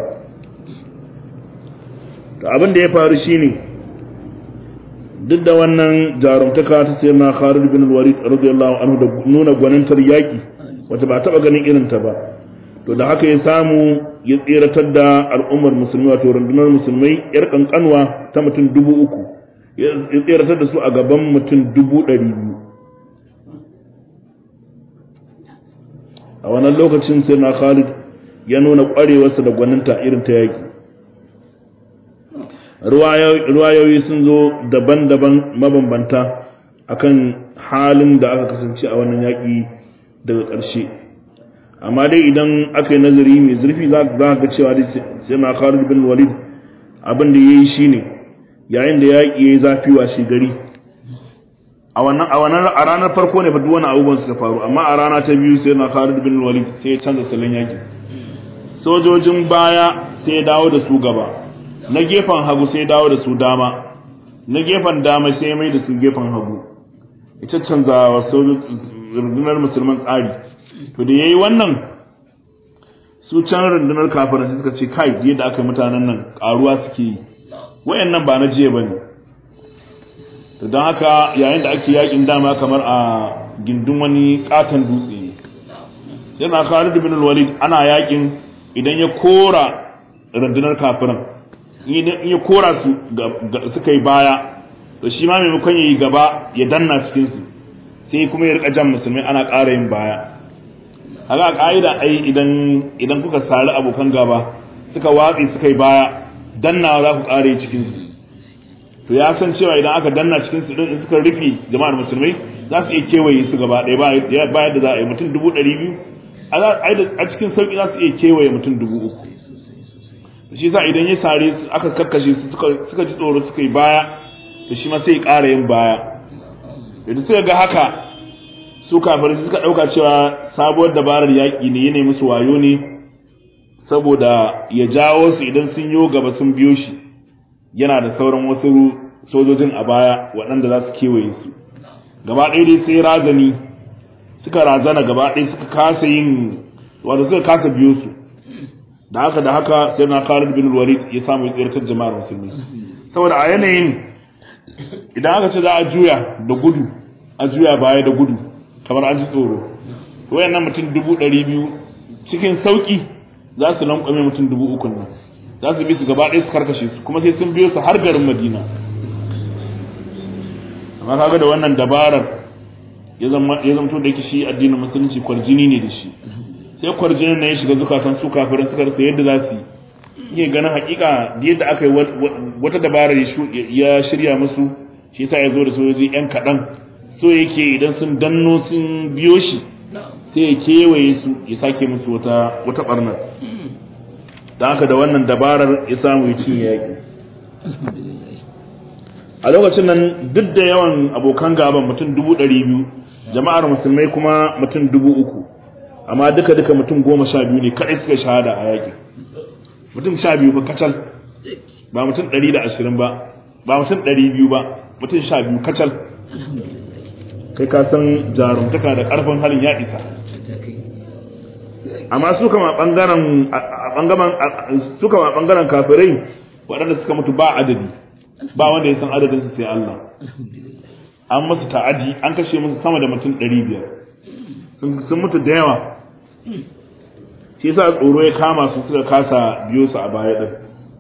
S1: to abin da ya faru shine duk da wannan jarumtaka ta sayyidina Khalid bin Walid radiyallahu anhu da nuna gwanintar yaƙi wacce ba taɓa ganin irin ta ba to da haka ya samu ya tseratar da al'ummar musulmi wato rundunar musulmai yar kankanwa ta mutum 3000 ya tseratar da su a gaban mutum 200,000 a wannan lokacin sai na Khalid ya nuna ƙwarewarsa da gwaninta irin ta yaƙi ruwayoyi sun zo daban-daban mabambanta akan halin da aka kasance a wannan yaƙi daga ƙarshe amma dai idan aka yi nazari mai zurfi za ka ga cewa sai na Khalid bin Walid abin da ya yi shi ne yayin da yaƙi ya yi zafi washe gari a ranar farko ne fa duk wani abubuwan suka faru amma a rana ta biyu sai na Khalid bin Walid sai ya canza salon yaki sojojin baya sai ya dawo da su gaba na gefen hagu sai ya dawo da su dama na gefen dama sai ya mai da su gefen hagu ita canza wa rundunar musulman tsari to da yayi wannan su can rundunar kafirin suka ce kai yadda aka yi mutanen nan karuwa suke yi wayannan ba na jiya bane to don haka yayin da ake yakin dama kamar a gindin wani katon dutse sai na Khalid bin Walid ana yakin idan ya kora rundunar kafiran in ya kora su suka yi baya to shi ma maimakon yayi gaba ya danna cikin su sai kuma ya rika jan musulmai ana ƙara yin baya haka ka'ida ai idan kuka sari abokan gaba suka watsi suka yi baya dannawa za ku ƙara yi cikin su to ya san cewa idan aka danna cikin su din suka rufe jama'ar musulmai za su iya kewaye su gaba ɗaya bayan da za a yi mutum 200,000 a cikin sauƙi za su iya kewaye mutum 3,000 shi sa idan ya sare su aka kakkashe su suka ji tsoro suka yi baya to shi ma sai ya ƙara yin baya da suka ga haka su kafirai suka ɗauka cewa sabuwar dabarar yaƙi ne yana musu wayo ne saboda ya jawo su idan sun yo gaba sun biyo shi yana da sauran wasu sojojin a baya waɗanda za su kewaye su gaba ɗaya dai sai razani suka razana gaba ɗaya suka kasa suka kasa biyo su da haka sai na Khalid bin Walid ya samu tsirtar jama'ar musulmi saboda a yanayin idan aka ce za a juya da gudu a juya baya da gudu kamar an ji tsoro wayannan mutum 200,000 cikin sauki za su lankwame mutum 3,000 nan za su bi su gaba ɗaya su karkashe su kuma sai sun biyo su har garin Madina amma kaga da wannan dabarar ya zamto da yake shi addinin musulunci kwarjini ne da shi sai kwarjinin na ya shiga zukatan su kafirin suka rasa yadda za su yi ganin hakika da yadda aka yi wata dabarar ya shirya musu shi yasa ya zo da sojoji yan kaɗan so yake idan sun danno sun biyo shi sai ya kewaye su ya sake musu wata barnar da haka da wannan dabarar ya samu ya cinye yaƙi a lokacin nan duk da yawan abokan gaban mutum 200,000 jama'ar musulmai kuma mutum 3,000 amma duka mutum 12 ne kadai suka shahada a yakin mutum 12 ba kacal ba mutum 120 ba mutum 200 ba mutum 12 kacal kai ka san jarumtaka da karfin halin ya isa amma su kama bangaren kafirai waɗanda suka mutu ba adadi ba wanda ya san adadin su sai Allah an musu ta'adi an kashe musu sama da mutum 500 sun mutu da yawa shi yasa tsoro ya kama su suka kasa biyo su a baya din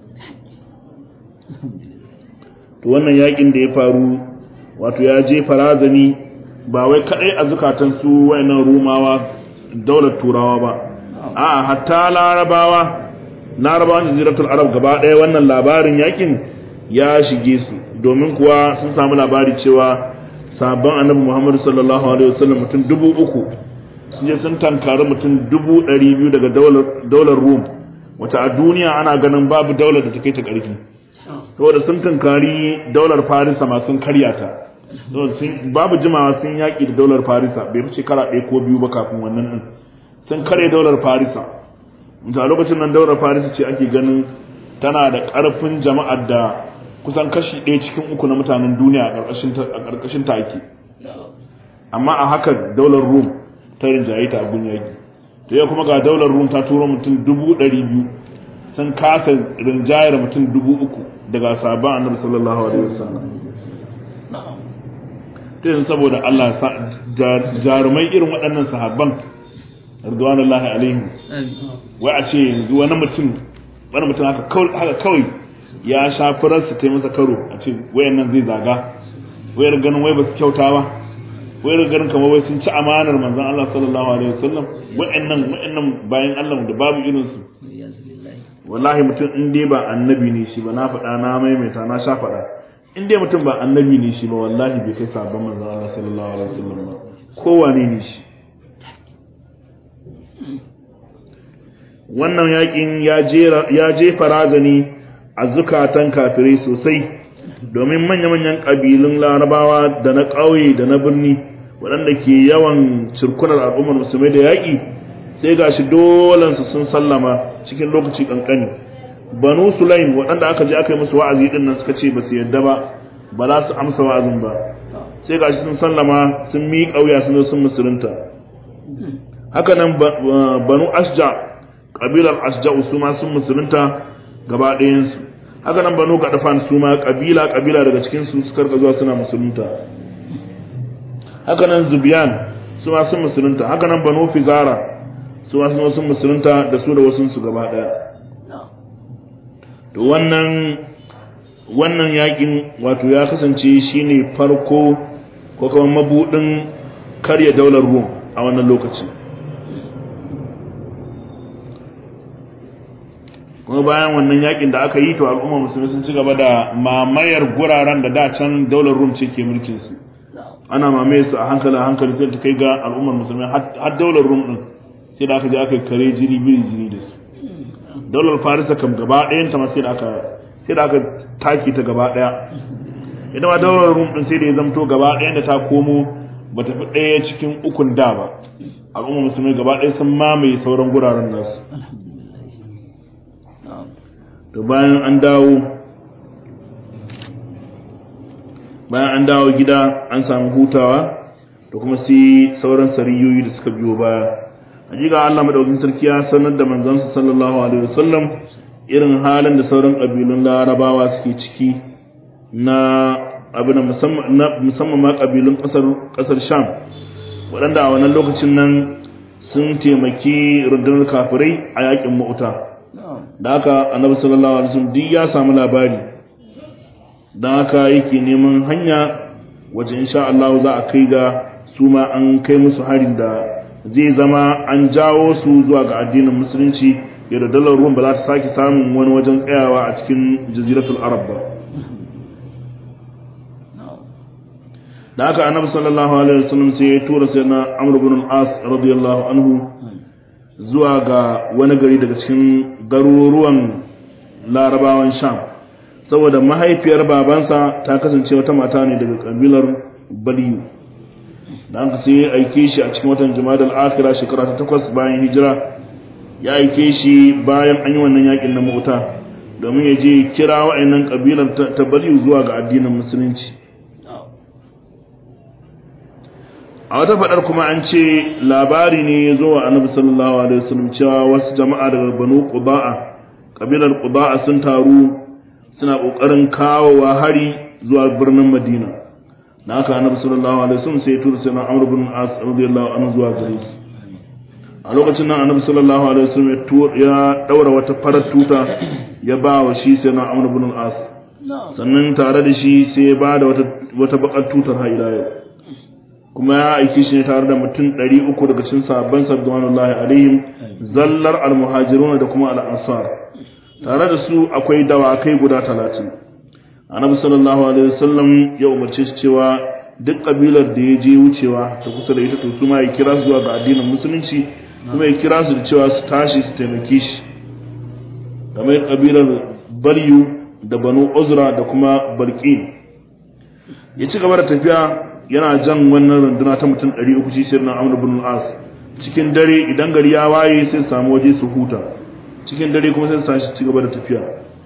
S1: to wannan yakin da ya faru wato ya jefa razani ba wai kadai a zukatan su wayannan rumawa daular turawa ba a'a hatta larabawan jaziratul arab gaba daya wannan labarin yakin ya shige su domin kuwa sun samu labari cewa sabon annabi Muhammad sallallahu alaihi wasallam mutum 3000 sun je sun tankari mutum 200 daga daular Rum wata a duniya ana ganin babu daular da take ta karfi saboda sun tankari daular Farisa ma sun karya ta babu jimawa sun yaki da daular Farisa bai fi shekara 1 ko 2 ba kafin wannan din sun kare daular Farisa a lokacin nan daular Farisa ce ake ganin tana da karfin jama'ar da kusan kashi 1 cikin 3 na mutanen duniya a ƙarƙashin ta ake amma a haka daular Rum ta rinjaye ta a gun yaki to ya kuma ga daular Rum ta turo mutum 200,000 sun kasa rinjayar mutum 3,000 daga sahabban Annabi sallallahu alaihi wasallam to yanzu saboda Allah jarumai irin waɗannan sahabban radwanullahi alaihim wai a ce yanzu wani mutum haka kawai ya sha fararsa ta yi masa karo a ce wayannan zai zaga wayar ganin wai ba su kyauta ba wayar ganin kamar wai sun ci amanar manzon Allah sallallahu alaihi wasallam wayannan bayan Allah da babu irin su wallahi mutum in dai ba annabi ne shi ba na faɗa na maimaita na sha faɗa in dai mutum ba annabi ne shi ba wallahi bai kai sabon manzon Allah sallallahu alaihi wasallam ba kowane ne shi wannan yakin ya jefa razani a zukatan kafirai sosai domin manya-manyan ƙabilun larabawa da na ƙauye da na birni waɗanda ke yawan cirkunar al'ummar musulmai da yaƙi sai gashi dolansu sun sallama cikin lokaci ƙanƙani banu sulaim waɗanda aka je aka yi musu wa'azi ɗin nan suka ce ba su yadda ba za su amsa wa'azin ba sai gashi sun sallama sun miƙa wuya sun zo sun musulunta haka nan banu asja ƙabilar asja'u su ma sun musulunta gaba ɗayansu haka nan banu gadafan su ma ƙabila daga cikinsu suka rika zuwa suna musulunta haka nan zubiyan su ma sun musulunta haka nan banu fizara su ma sun musulunta da su da wasunsu gaba ɗaya to wannan yakin wato ya kasance shine farko ko kuma mabudin karya daular Rum a wannan lokaci kuma bayan wannan yakin da aka yi to al'umma musulmi sun ci gaba da mamayar guraren da da can daular Rum ce ke mulkin su ana mamaye su a hankali sai ta kai ga al'ummar musulmi har daular Rum din sai da aka je aka kare jini da su daular Farisa kam gaba ɗayan ta ma sai da aka taki ta gaba ɗaya ita ma daular Rum din sai da ya zamto gaba ɗayan da ta komo ba ta fi ɗaya cikin 3 da ba al'ummar musulmi gaba ɗaya sun mamaye sauran guraren nasu to bayan an dawo gida an samu hutawa to kuma sai sauran sariyoyi da suka biyo baya hakika Allah madaukakin sarki ya sanar da manzon sallallahu alaihi wasallam irin halin da sauran kabilun Larabawa suke ciki na abin musamman ma kabilun kasar Sham waɗanda a wannan lokacin nan sun taimaki rundunar kafirai a yakin Mu'ta da haka annabi sallallahu alaihi wasallam duk ya samu labari dan haka yake neman hanya waje insha Allah za a kai ga su ma an kai musu harin da zai zama an jawo su zuwa ga addinin musulunci yadda dalar Rum ba za ta sake samun wani wajen tsayawa a cikin jaziratul Arab ba da haka annabi sallallahu alaihi wasallam sai ya tura sayyidina Amr ibn al-As radiyallahu anhu zuwa ga wani gari daga cikin garuruwan Larabawan Sham saboda mahaifiyar babansa ta kasance wata mata ne daga kabilar Baliyu dan haka sai ya aike shi a cikin watan Jumadal Akhira shekara ta 8 bayan hijira ya aike shi bayan an yi wannan yakin na Mu'ta domin ya je kira wa'annan kabilan ta Bani zuwa ga addinin musulunci. A wata fadar kuma an ce labari ne ya zo wa Annabi sallallahu alaihi wasallam cewa wasu jama'a daga Banu Qudaa kabilar Qudaa sun taru suna kokarin kawowa hari zuwa birnin Madina. Na haka Annabi sallallahu alaihi wasallam sai ya tura sai Amr ibn As radiyallahu anhu zuwa gare su. A lokacin nan Annabi sallallahu alaihi wasallam ya daura wata farar tuta ya ba wa shi sai Amr ibn As. Sannan tare da shi sai ya ba da wata bakar tutar har ila yau. Kuma ya aiki shi ne tare da mutum 300 daga cikin sahabban sallallahu alaihim zallar al-muhajirun da kuma al-ansar. Tare da su akwai dawakai guda 30. Annabi sallallahu alaihi wasallam ya umarce shi cewa duk kabilar da ya je wucewa ta kusa da ita to su ma ya kira su zuwa ga addinin musulunci kuma ya kira su da cewa su tashi su taimake shi. Kamar kabilar Baryu da Banu Uzra da kuma Balqin. Ya ci gaba da tafiya yana jan wannan runduna ta mutum 300 shi sirrin Amr ibn al-As. Cikin dare idan gari ya waye sai samu waje su huta. Cikin dare kuma sai su tashi ci gaba da tafiya.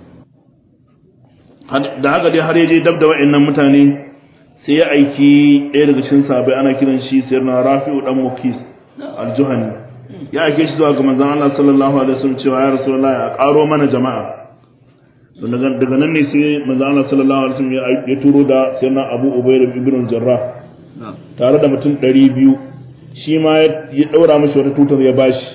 S1: Da haka dai har yaje dab da wa'annan mutane sai ya aiki ɗaya daga cikin sahabbai ana kiran shi sayyidina Rafi'u dan Mukis al-Juhani ya aike shi zuwa ga manzon Allah sallallahu alaihi wasallam cewa ya Rasulullahi a ƙaro mana jama'a. Daga nan ne sai manzon Allah sallallahu alaihi wasallam ya turo da sayyidina Abu Ubaydah ibn al-Jarrah tare da mutum 200 shi ma ya daura mishi wata tutar ya bashi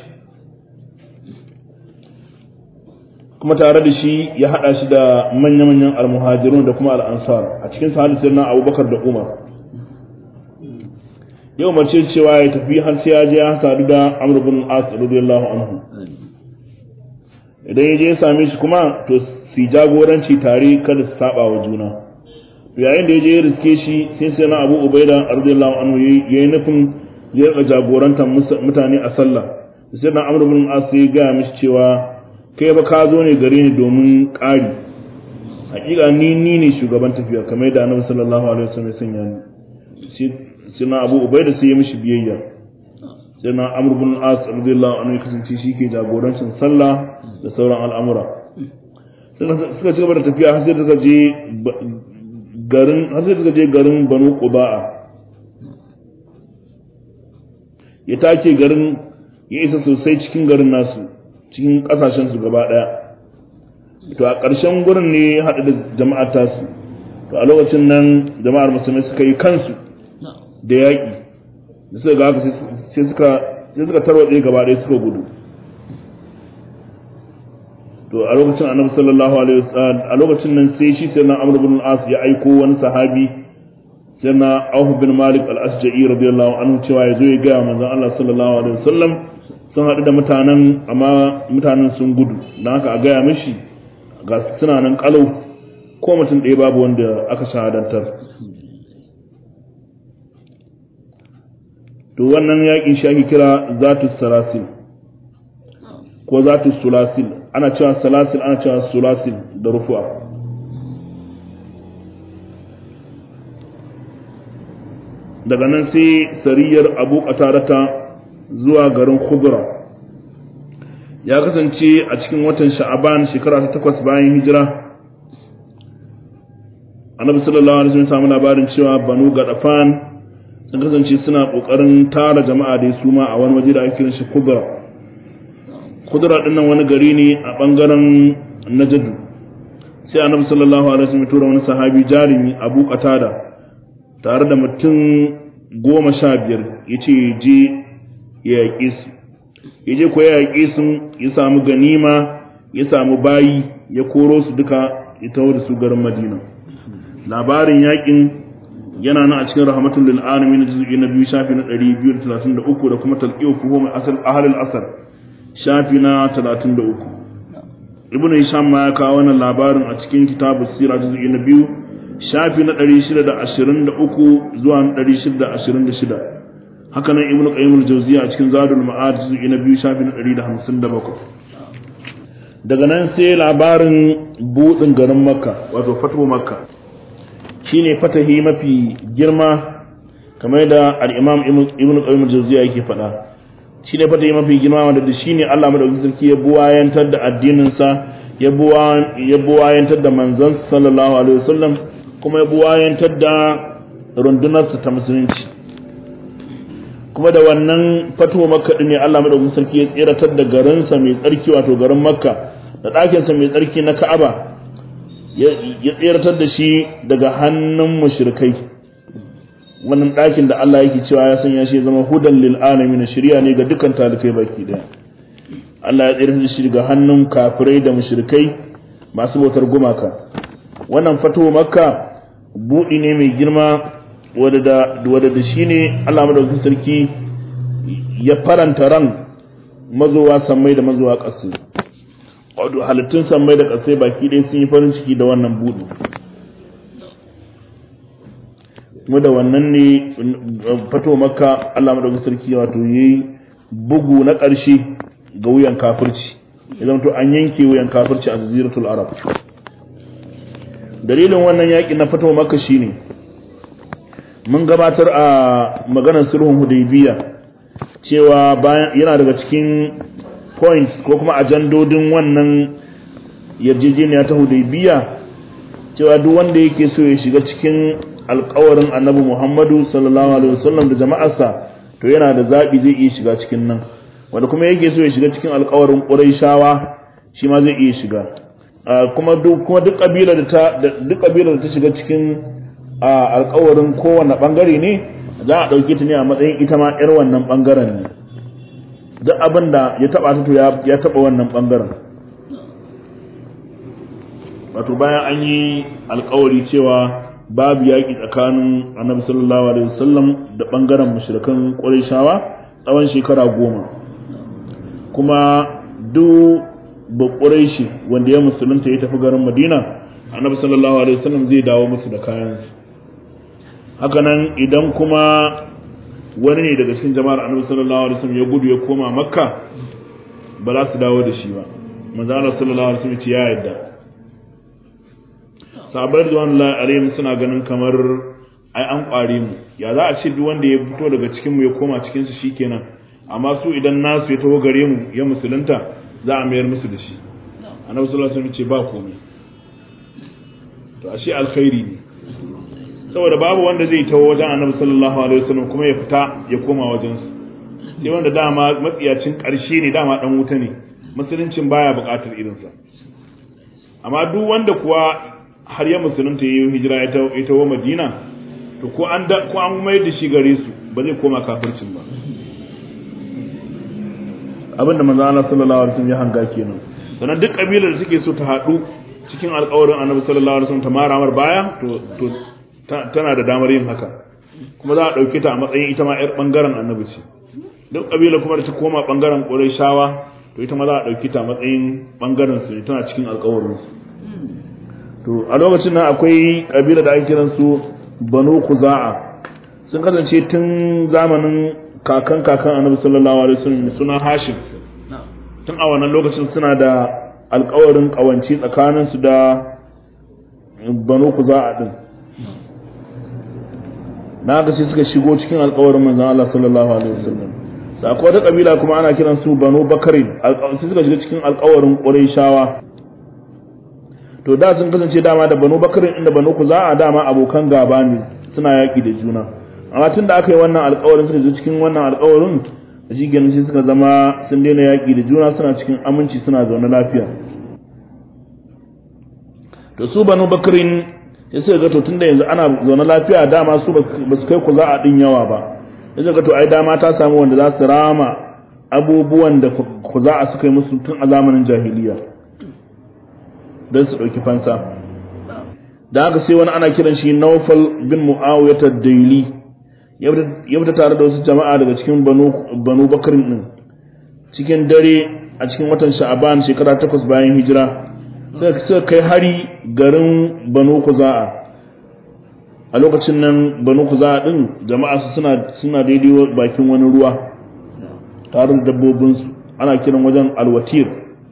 S1: kuma tare da shi ya hada shi da manya-manyan al-muhajirun da kuma al-ansar a cikin sahabbai sayyidina Abubakar da Umar. Yau mace cewa ya tafi har sai ya je ya sadu da Amr ibn al-As radiyallahu anhu. Idan ya je ya same shi kuma to su jagoranci tare kada su saba wa juna. Yayin da ya je ya riske shi sai sayyidina Abu Ubaida radiyallahu anhu yayi nufin ya jagorantar mutane a sallah. Sayyidina Amr ibn al-As ya ga mishi cewa kai ba ka zo ne gare ni domin ƙari. Hakika ni ne shugaban tafiya kamar da Annabi sallallahu alaihi wasallam ya sanya ni. Sai na Abu Ubaida sai ya mishi biyayya. Sai na Amr ibn al-As radiyallahu anhu ya kasance shi ke jagorancin sallah da sauran al'amura. Suka ci gaba da tafiya har sai suka je garin Banu Qudaa. Ya take garin ya isa sosai cikin garin nasu. Cikin kasashen su gaba daya to a ƙarshen gurin ne ya haɗu da jama'ar tasu to a lokacin nan jama'ar musulmai suka yi kansu da yaƙi da suka ga haka sai suka tarwatse gaba ɗaya suka gudu to a lokacin annabi sallallahu alaihi wasallam a lokacin nan sai shi sai na Amr ibn al-As ya aiko wani sahabi sai na Auf bin Malik al-Asja'i radiyallahu anhu cewa ya zo ya ga manzon Allah sallallahu alaihi wasallam sun haɗu da mutanen amma mutanen sun gudu don haka a gaya mishi ga suna nan kalau ko mutum ɗaya babu wanda aka shahadantar. To wannan yaƙin shi ake kira zatu salasil ko zatu sulasil ana cewa salasil ana cewa sulasil da rufu'a. Daga nan sai sariyar Abu Qatada zuwa garin Khudra ya kasance a cikin watan Sha'aban shekara ta 8 bayan hijira. Annabi sallallahu alaihi wasallam samu labarin cewa Banu Gadafan sun kasance suna kokarin tara jama'a da su ma a wani waje da ake kiran shi Khudra. Khudra din nan wani gari ne a bangaren Najd. Sai Annabi sallallahu alaihi wasallam tura wani sahabi jarimi Abu Qatada tare da mutum 15 yace je ya yaƙe su ya je ko ya yaƙe su ya samu ganima ya samu bayi ya koro su duka ya tawo da su garin Madina. Labarin yaƙin yana nan a cikin rahmatul lil alamin juz'i na 2 shafi na 233 da kuma talqiyu fuhum asal ahlul asar shafi na 33. Ibn Hisham ma ya kawo wannan labarin a cikin kitabus sirah juz'i na 2 shafi na 623 zuwa 626. haka nan Ibn Qayyim al-Jawziyya a cikin Zadul Ma'ad juz'i na 2 shafi na 157. Daga nan sai labarin budin garin Makka wato fatu Makka shine fatahi mafi girma kamar da al-Imam Ibn Qayyim al-Jawziyya yake faɗa shi ne fata mafi girma wanda da shi ne Allah madaukakin sarki ya buwayantar da addinin sa ya buwayantar da manzon sallallahu alaihi wasallam kuma ya buwayantar da rundunarsa ta musulunci kuma da wannan fatuwa makka ne Allah madaukakin sarki ya tsiratar da garinsa mai tsarki wato garin makka da ɗakinsa mai tsarki na ka'aba ya tsiratar da shi daga hannun mushrikai wannan ɗakin da Allah yake cewa ya sanya shi zama hudan lil alamin shari'a ne ga dukkan talikai baki daya Allah ya tsiratar da shi daga hannun kafirai da mushrikai masu bautar gumaka wannan fatuwa makka buɗi ne mai girma wadda da shi ne Allah madaukakin sarki ya faranta ran mazowa sammai da mazowa ƙasa wato halittun sammai da ƙasai baki ɗaya sun yi farin ciki da wannan buɗu kuma da wannan ne fato makka Allah madaukakin sarki wato yayi bugu na ƙarshe ga wuyan kafirci idan to an yanke wuyan kafirci a jaziratul arab dalilin wannan yaƙi na fato makka shine mun gabatar a maganar sulhun hudaybiya cewa bayan yana daga cikin points ko kuma ajandodin wannan yarjejeniya ta hudaybiya cewa duk wanda yake so ya shiga cikin alƙawarin annabi Muhammadu sallallahu alaihi wasallam da jama'arsa to yana da zabi zai iya shiga cikin nan wanda kuma yake so ya shiga cikin alƙawarin Qurayshawa shi ma zai iya shiga kuma duk kabilar da ta shiga cikin a alƙawarin kowane ɓangare ne za a ɗauke ta ne a matsayin ita ma 'yar wannan ɓangaren ne duk abin da ya taɓa ta to ya taɓa wannan ɓangaren wato bayan an yi alƙawari cewa babu yaƙi tsakanin annabi sallallahu alaihi wasallam da ɓangaren mushrikan ƙurayshawa tsawon shekara 10 kuma duk ba ƙurayshi wanda ya musulunta ya tafi garin Madina annabi sallallahu alaihi wasallam zai dawo musu da kayansu hakanan idan kuma wani ne daga cikin jama'ar annabi sallallahu alaihi wasallam ya gudu ya koma makka ba za su dawo da shi ba manzo Allah sallallahu alaihi wasallam ya yarda sahabbai radiyallahu alaihim suna ganin kamar ai an kware mu ya za a ce duk wanda ya fito daga cikin mu ya koma cikin su shikenan amma su idan nasu ya taho gare mu ya musulunta za a mayar musu da shi annabi sallallahu alaihi wasallam ce ba komai to ashe alkhairi ne saboda babu wanda zai tawo wajen annabi sallallahu alaihi wasallam kuma ya fita ya koma wajen su sai wanda dama matsiyacin karshe ne dama dan wuta ne musuluncin baya buƙatar irin sa amma duk wanda kuwa har ya musulunta yayin hijira ya tawo Madina to ko an mai da shi gare su ba zai koma kafircin ba abinda manzo Allah sallallahu alaihi wasallam ya hanga kenan sannan duk kabilar da suke so ta haɗu cikin alƙawarin annabi sallallahu alaihi wasallam ta maramar baya to tana da damar yin haka kuma za a ɗauke ta a matsayin ita ma 'yar ɓangaren annabi ce duk ƙabila kuma da ta koma ɓangaren ƙurayshawa to ita ma za a ɗauke ta a matsayin ɓangaren su tana cikin alƙawarin su to a lokacin nan akwai ƙabila da ake kiran su banu kuza'a sun kasance tun zamanin kakan annabi sallallahu alaihi wasallam suna hashim tun a wannan lokacin suna da alƙawarin ƙawance tsakaninsu da banu kuza'a din na ga sai suka shigo cikin alƙawarin manzon Allah sallallahu alaihi wasallam da akwai wata kabila kuma ana kiran su Banu Bakarin sai suka shiga cikin alƙawarin Qurayshawa to da sun kasance dama da Banu Bakarin inda Banu Kuza'a dama abokan gaba ne suna yaki da juna amma tun da aka yi wannan alƙawarin suka shiga cikin wannan alƙawarin shi kenan sai suka zama sun daina yaki da juna suna cikin aminci suna zaune lafiya to su Banu Bakarin sai suka ga to tunda yanzu ana zaune lafiya dama su ba su kai Kuza'a din yawa ba sai suka ga to ai dama ta samu wanda za su rama abubuwan da Kuza'a suka yi musu tun a zamanin jahiliya don su ɗauki fansa da haka sai wani ana kiran shi Nawfal bin Muawiyah ad-Daili ya fita tare da wasu jama'a daga cikin Banu Bakr din cikin dare a cikin watan Sha'aban shekara 8 bayan hijira sai kai hari garin Banu Kuza'a a lokacin nan Banu Kuza'a din jama'a su suna daidai bakin wani ruwa tare da dabbobin su ana kiran wajen Al-Watir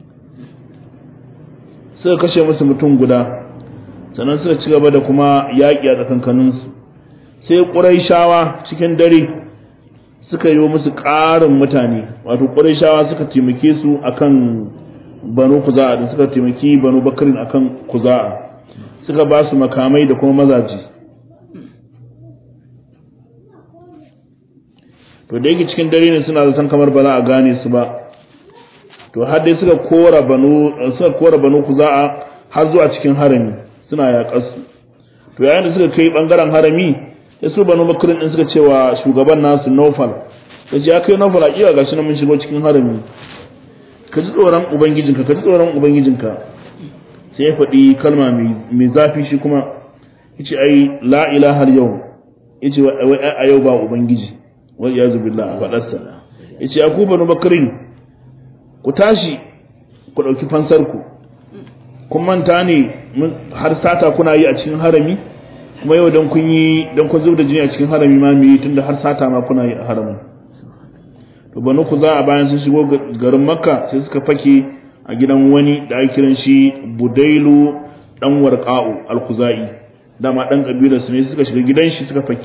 S1: suka kashe musu mutum guda sannan suka ci gaba da kuma yaƙi a tsakankanin su sai Qurayshawa cikin dare suka yi musu ƙarin mutane, wato Qurayshawa suka taimake su akan Banu Kuza'a da suka taimaki Banu Bakrin akan Kuza'a, suka ba su makamai da kuma mazaji. To da yake cikin dare ne suna zaton kamar ba za a gane su ba, to har dai suka kora Banu Kuza'a har zuwa cikin harami suna yaƙar su. To yayin da suka kai bangaren harami, sai su Banu Bakrin din suka cewa shugaban nasu Nawfal, yace ya kai Nawfal, a gashi nan mun shigo cikin harami, ka ji tsoron ubangijinka, ka ji tsoron ubangijinka. Sai ya faɗi kalma mai zafi shi kuma, yace ai la ilaha al-yawm, yace wai a yau ba ubangiji, wai yazu billah a faɗarsa. Yace ya ku Banu Bakrin, ku tashi ku ɗauki fansar ku, kun manta ne har sata kuna yi a cikin harami, kuma yau dan kun zub da jini a cikin harami ma mu yi, tunda har sata ma kuna yi a haramin. To Banu Kuza'a bayan sun shigo garin Makka sai suka fake a gidan wani da ake kiran shi Budailu dan Warqa'u al-Khuzai, dama dan kabilar su ne, suka shiga gidan shi suka fake.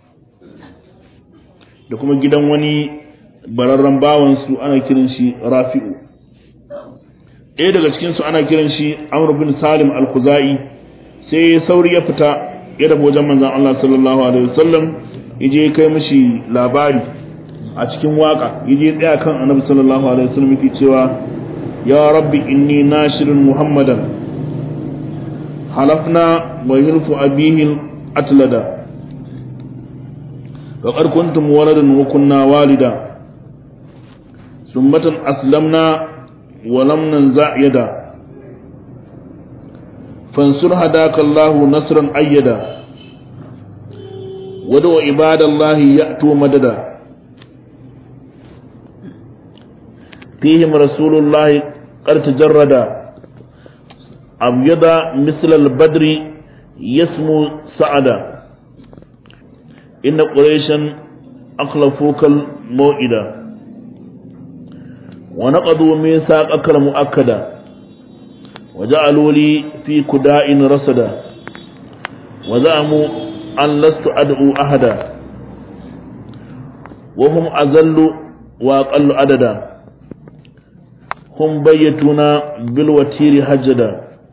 S1: Da kuma gidan wani bararran bawan su ana kiran shi Rafi'u. Ɗaya daga cikin su ana kiran shi Amr bin Salim al-Khuzai, sai sauri ya fita ya tafi wajen manzon Allah sallallahu alaihi wasallam, yaje kai mishi labari a cikin waka, yaje tsaya kan Annabi sallallahu alaihi wasallam yake cewa ya rabbi inni nashirun muhammadan halafna wa hilfu abihi atlada wa qad kuntum waladan wa kunna walida summatan aslamna wa lam nanza yada fansur hadaka Allah nasran ayyada wadu ibadallahi ya'tu madada فيهم رسول الله قد تجرد أبيض مثل البدر يسمو سعدا إن قريشا أخلفوك الموئدا ونقضوا ميثاقك المؤكدا وجعلوا لي في كداء رصدا وزعموا أن لست أدعو أحدا وهم أذل وأقل عددا هم بيتونا بالوتير هجدا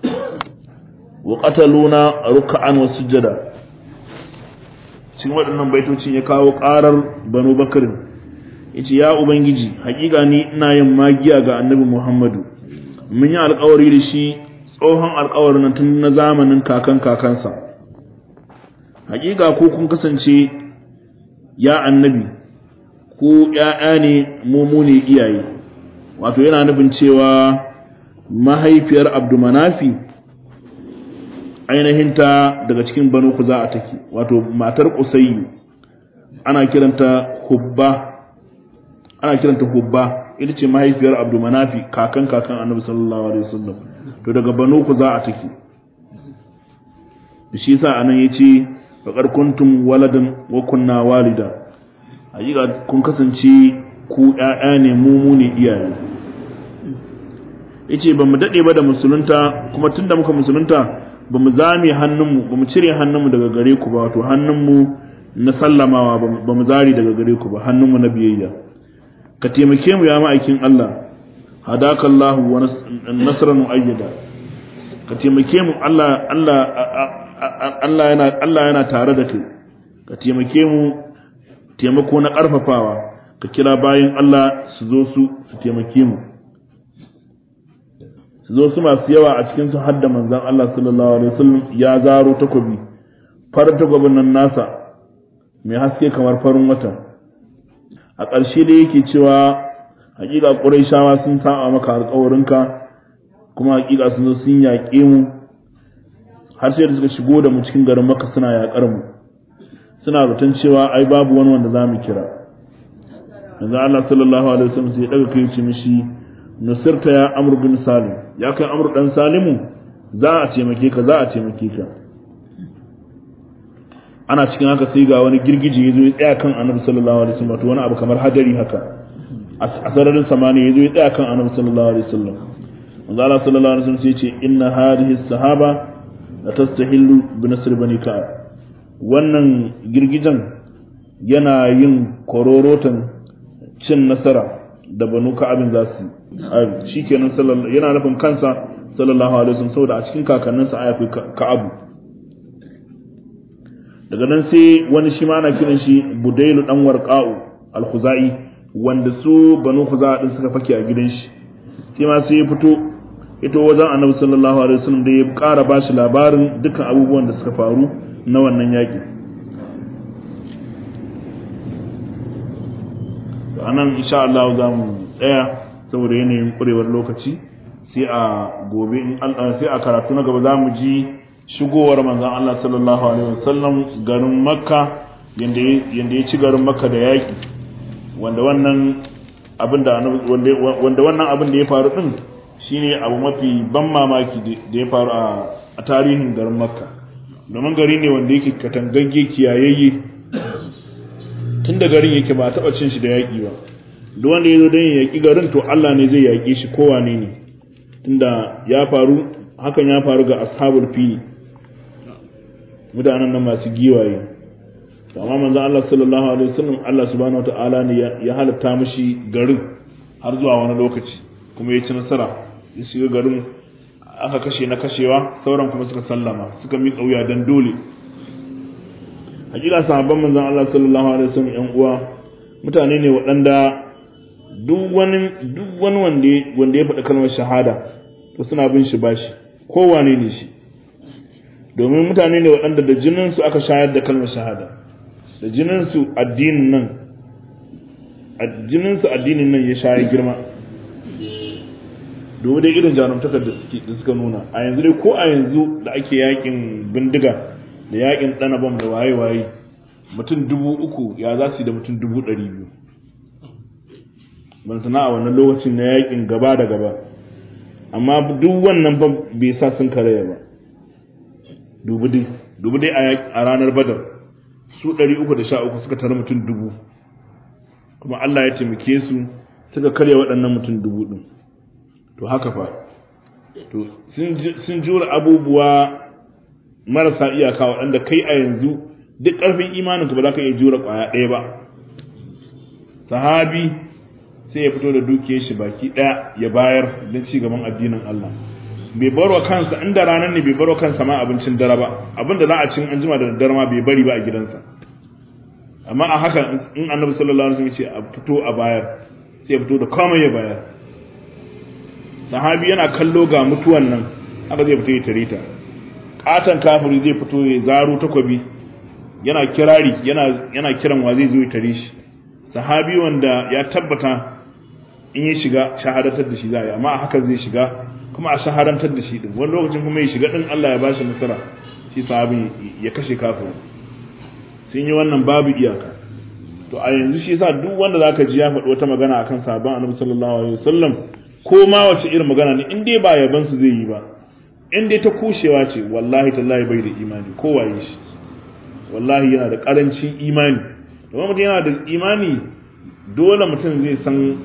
S1: وقتلونا ركعا وسجدا. cikin waɗannan baitocin ya kawo ƙarar Banu Bakr, yace ya ubangiji, hakika ni ina yin magiya ga Annabi Muhammadu, mun yi alƙawari da shi tsohon alƙawarin nan tun na zamanin kakansa. Hakika ko kun kasance ya Annabi, ko ƴaƴa ne mu ne iyaye. Wato yana nufin cewa mahaifiyar Abdumanafi ainihinta daga cikin Banu Kuza'a take, wato matar Qusayyu ana kiranta Hubba, ita ce mahaifiyar Abdumanafi, kakan Annabi sallallahu alaihi wasallam, to daga Banu Kuza'a take. Shi yasa anan yace faqad kuntum waladan wa kunna walida, hakika kun kasance ku ƴaƴa ne mu ne iyaye. Yace ba mu dade ba da musulunta, kuma tunda muka musulunta ba mu zame hannunmu, ba mu cire hannunmu daga gare ku ba, wato hannunmu na sallamawa ba mu zari daga gare ku ba, hannunmu na biyayya. Ka taimake mu ya ma'aikin Allah, hadakallahu wa nasran mu'ayyada. Ka taimake mu, Allah yana tare da kai. Ka taimake mu taimako na ƙarfafawa, ka kira bayin Allah su zo su taimake mu, su zo su masu yawa a cikin su hadda manzon Allah sallallahu alaihi wasallam ya zaro takobi, farin takobin nan nasa mai haske kamar farin wata. A ƙarshe da yake cewa hakika Qurayshawa sun saba maka alƙawarinka, kuma hakika sun zo sun yaƙe mu har sai da suka shigo da mu cikin garin Makka suna yaƙar mu, suna zaton cewa ai babu wani wanda za mu kira. Yanzu Allah sallallahu alaihi wasallam sai ya daga kai ce mishi, nusirta ya Amr bin Salim, ya kai Amr dan Salimu, za a taimake ka. Ana cikin haka sai ga wani girgije yazo ya tsaya kan Annabi sallallahu alaihi wasallam, wato wani abu kamar hadari haka a sararin samani yazo ya tsaya kan Annabi sallallahu alaihi wasallam. Manzo Allah sallallahu alaihi wasallam sai ya ce inna hadhihi sahaba la tastahillu bi nasr bani Ka'ab, wannan girgijen yana yin kororotan cin nasara da banu ka'abin za su shikenan yana nufin kansa sallallahu alaihi wasallam saboda a cikin kakanninsa ayafi ka'abu. Daga nan sai wani shi ma ana kiran shi Budailu dan Warqa'u al-Khuzai wanda su banu Khuza'a din suka fake a gidan shi sai ma sai ya fito wajen Annabi sallallahu alaihi wasallam da ya ƙara bashi labarin dukkan abubuwan da suka faru na wannan yaki. To anan insha Allah za mu tsaya saboda yanayin kurewar lokaci sai a gobe in sai a karatu na gaba za mu ji shigowar manzon Allah sallallahu alaihi wasallam garin Makka yanda ya ci garin Makka da yaki wanda wannan abin da ya faru din shine abu mafi ban mamaki da ya faru a tarihin garin Makka domin gari ne wanda yake katangagge kiyayayye tun da garin yake ba taɓa cin shi da yaƙi ba duk wanda ya zo don ya yaƙi garin to Allah ne zai yaƙe shi kowane ne tunda hakan ya faru ga ashabul fili mutanen nan masu giwaye amma manzon Allah sallallahu alaihi wasallam Allah subhanahu wataala ne ya halatta mishi garin har zuwa wani lokaci kuma ya ci nasara ya shiga garin aka kashe na kashewa sauran kuma suka sallama suka miƙa wuya dan dole. Hakika sahabban manzon Allah sallallahu alaihi wasallam ƴan uwa mutane ne waɗanda duk wani wanda ya faɗi kalmar shahada to suna bin shi bashi kowane ne shi domin mutane ne waɗanda da jinin su aka shayar da kalmar shahada da jinin su addinin nan ya shaye girma domin dai irin jarumtakar da suka nuna a yanzu dai ko a yanzu da ake yakin bindiga da yakin dana bom da waye mutum 3,000 ya za su yi da mutum 200,000 ban sana a wannan lokacin na yakin gaba da gaba amma duk wannan ba bai sa sun karaya ba dubu dai a ranar Badar su 313 suka tare mutum 1000 kuma Allah ya taimake su suka karya waɗannan mutum 1000 din to haka fa to sun jura abubuwa marasa iyaka waɗanda kai a yanzu duk ƙarfin imanin ka ba za ka iya jura ƙwaya ɗaya ba. Sahabi sai ya fito da dukiyar shi baki ɗaya ya bayar don ci gaban addinin Allah. Bai barwa kansa inda ranar ne bai barwa kansa ma abincin dare ba abin da za a cin an jima da daddare ma bai bari ba a gidansa. Amma a haka in Annabi sallallahu alaihi wasallam ya ce a fito a bayar sai ya fito da komai ya bayar. Sahabi yana kallo ga mutuwan nan haka zai fito ya tare ta. Katan kafiri zai fito ya zaro takobi yana kirari yana kiran wa zai zo ya tare shi sahabi wanda ya tabbata in ya shiga shahadatar da shi za yi amma a haka zai shiga kuma a shahadantar da shi din wani lokacin kuma ya shiga din Allah ya bashi nasara shi sahabi ya kashe kafiri sun yi wannan babu iyaka to a yanzu shi yasa duk wanda zaka ji ya faɗi wata magana akan sahabban Annabi sallallahu alaihi wasallam ko ma wace irin magana ne in dai ba yaban su zai yi ba in dai ta kushewa ce wallahi tallahi bai da imani ko waye shi wallahi yana da karancin imani domin mutum yana da imani dole mutum zai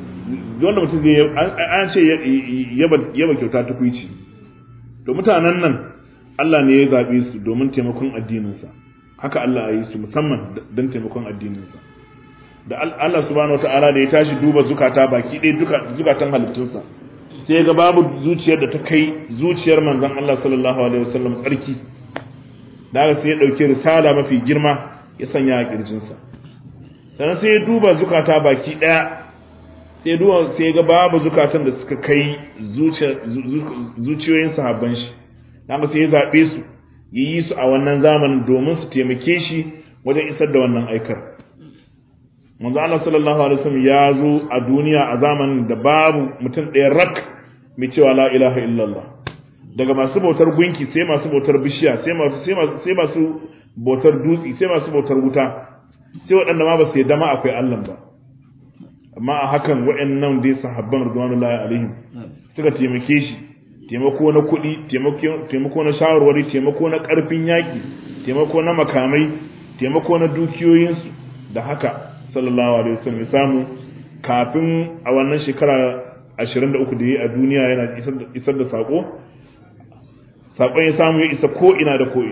S1: an ce yaba kyauta ta kuici to mutanen nan Allah ne ya zabe su domin taimakon addininsa haka Allah ya yi su musamman don taimakon addininsa da Allah subhanahu wataala da ya tashi duba zukata baki ɗaya zukatan halittunsa sai ga babu zuciyar da ta kai zuciyar manzon Allah sallallahu alaihi wasallam tsarki daga sai ya dauki risala mafi girma ya sanya a kirjinsa sannan sai ya duba zukata baki daya sai ga babu zukatan da suka kai zuciyoyin sahabban shi daga sai ya zabe su yi su a wannan zamanin domin su taimake shi wajen isar da wannan aikar manzo Allah sallallahu alaihi wasallam ya zo a duniya a zamanin da babu mutum ɗaya rak mai cewa la ilaha illallah daga masu bautar gunki sai masu bautar bishiya sai masu bautar dutse sai masu bautar wuta sai waɗanda ma ba su yadda ma akwai Allah ba amma a hakan waɗannan dai sahabban radwanullahi alaihim suka taimake shi taimako na kuɗi taimako na shawarwari taimako na ƙarfin yaƙi taimako na makamai taimako na dukiyoyinsu da haka sallallahu alaihi wasallam ya samu kafin a wannan shekara 23 da yi a duniya yana isar da sakon ya samu ya isa ko ina da ko ina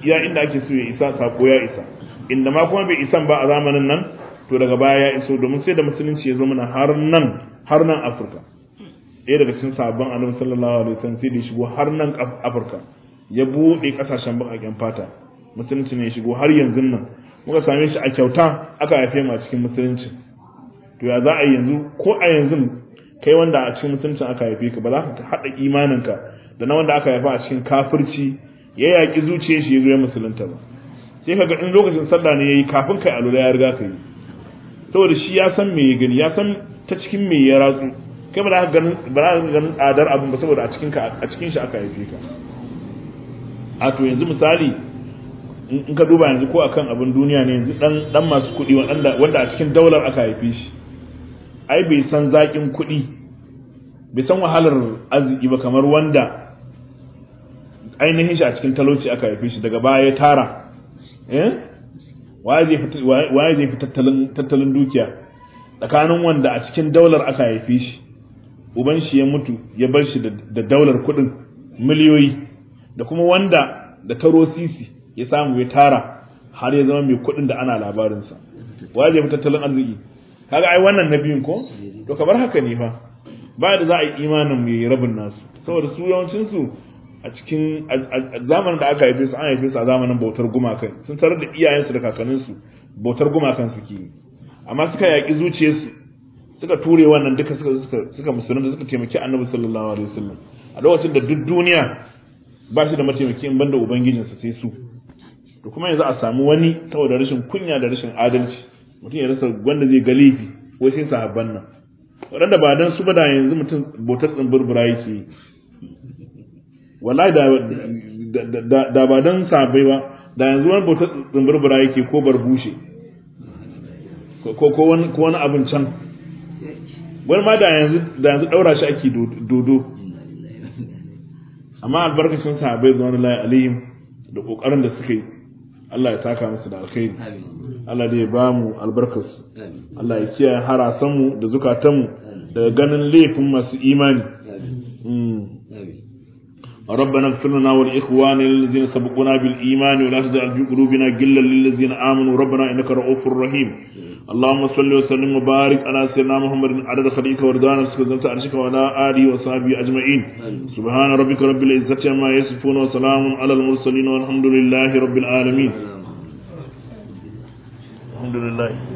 S1: iya inda ake so ya isa sako ya isa, inda ma kuma bai isan ba a zamanin nan to daga baya ya iso, domin sai da musulunci ya zo mana har nan Afirka. Ɗaya daga cikin sahabban Annabi sallallahu alaihi wasallam sai da ya shigo har nan Afirka, ya buɗe ƙasashen baƙaƙen fata, musulunci ne ya shigo har yanzu nan, muka same shi a kyauta aka haife mu a cikin musulunci. To ya za a yanzu, ko a yanzu kai wanda a cikin musulunci aka haife ka, ba za ka haɗa imaninka da na wanda aka haifa a cikin kafirci ya yaƙi zuciyar shi ya zo ya musulunta ba. Sai kaga in lokacin sallah ne yayi kafin kai alula ya riga ka yi, saboda shi ya san me ya gani, ya san ta cikin me ya ratsu, kai ba za ka ganin tsadar abin ba saboda a cikin shi aka haife ka. A to yanzu misali in ka duba yanzu ko akan abin duniya ne, yanzu dan masu kuɗi wanda a cikin daular aka haife shi, ai bai san zaƙin kuɗi, bai san wahalar arziki ba kamar wanda ainihin shi a cikin talauci aka haife shi daga baya ya tara. Waye zai fi tattalin dukiya tsakanin wanda a cikin daular aka haife shi, uban shi ya mutu ya bar shi da daular kuɗin miliyoyi, da kuma wanda da taro sisi ya samu ya tara har ya zama mai kuɗin da ana labarinsa. Waye zai fi tattalin arziki? Kaga ai wannan na biyun ko? To kamar haka ne fa, ba da za a yi imanin mu yi rabin nasu, saboda su yawancin su a cikin zamanin da aka haife su, an haife su a zamanin bautar gumakan, sun tarar da iyayensu da kakanninsu bautar gumakan suke yi, amma suka yaƙi zuciyarsu, suka ture wannan duka, suka musulunta, suka taimaki Annabi sallallahu alaihi wasallam a lokacin da duk duniya ba shi da mataimaki in banda ubangijinsa sai su. To kuma yanzu a samu wani saboda rashin kunya da rashin adalci, mutum ya rasa wanda zai galifi wai sai sahabban nan, waɗanda ba dan su ba da yanzu mutum bautar tsimbirbira yake yi. Wallahi da ba dan sahabbai ba da yanzu wani bautar tsimbirbira yake ko barbushe ko wani abin can, wani ma da yanzu daura shi ake dodo. Amma albarkacin sahabbai zuwa alayhim da kokarin da suka yi, Allah ya saka musu da alkhairi, Allah da ya ba mu albarkarsu, Allah ya kiyaye harasanmu da zukatanmu daga ganin laifin masu imani. ربنا اغفر لنا ولإخواننا الذين سبقونا بالإيمان ولا تجعل في قلوبنا غلا للذين آمنوا ربنا إنك رؤوف رحيم. اللهم صل وسلم وبارك على سيدنا محمد عدد خلقك ورضوان نفسك وزنة عرشك وعلى آله وصحبه أجمعين. سبحان ربك رب العزة عما يصفون وسلام على المرسلين والحمد لله رب العالمين. الحمد لله.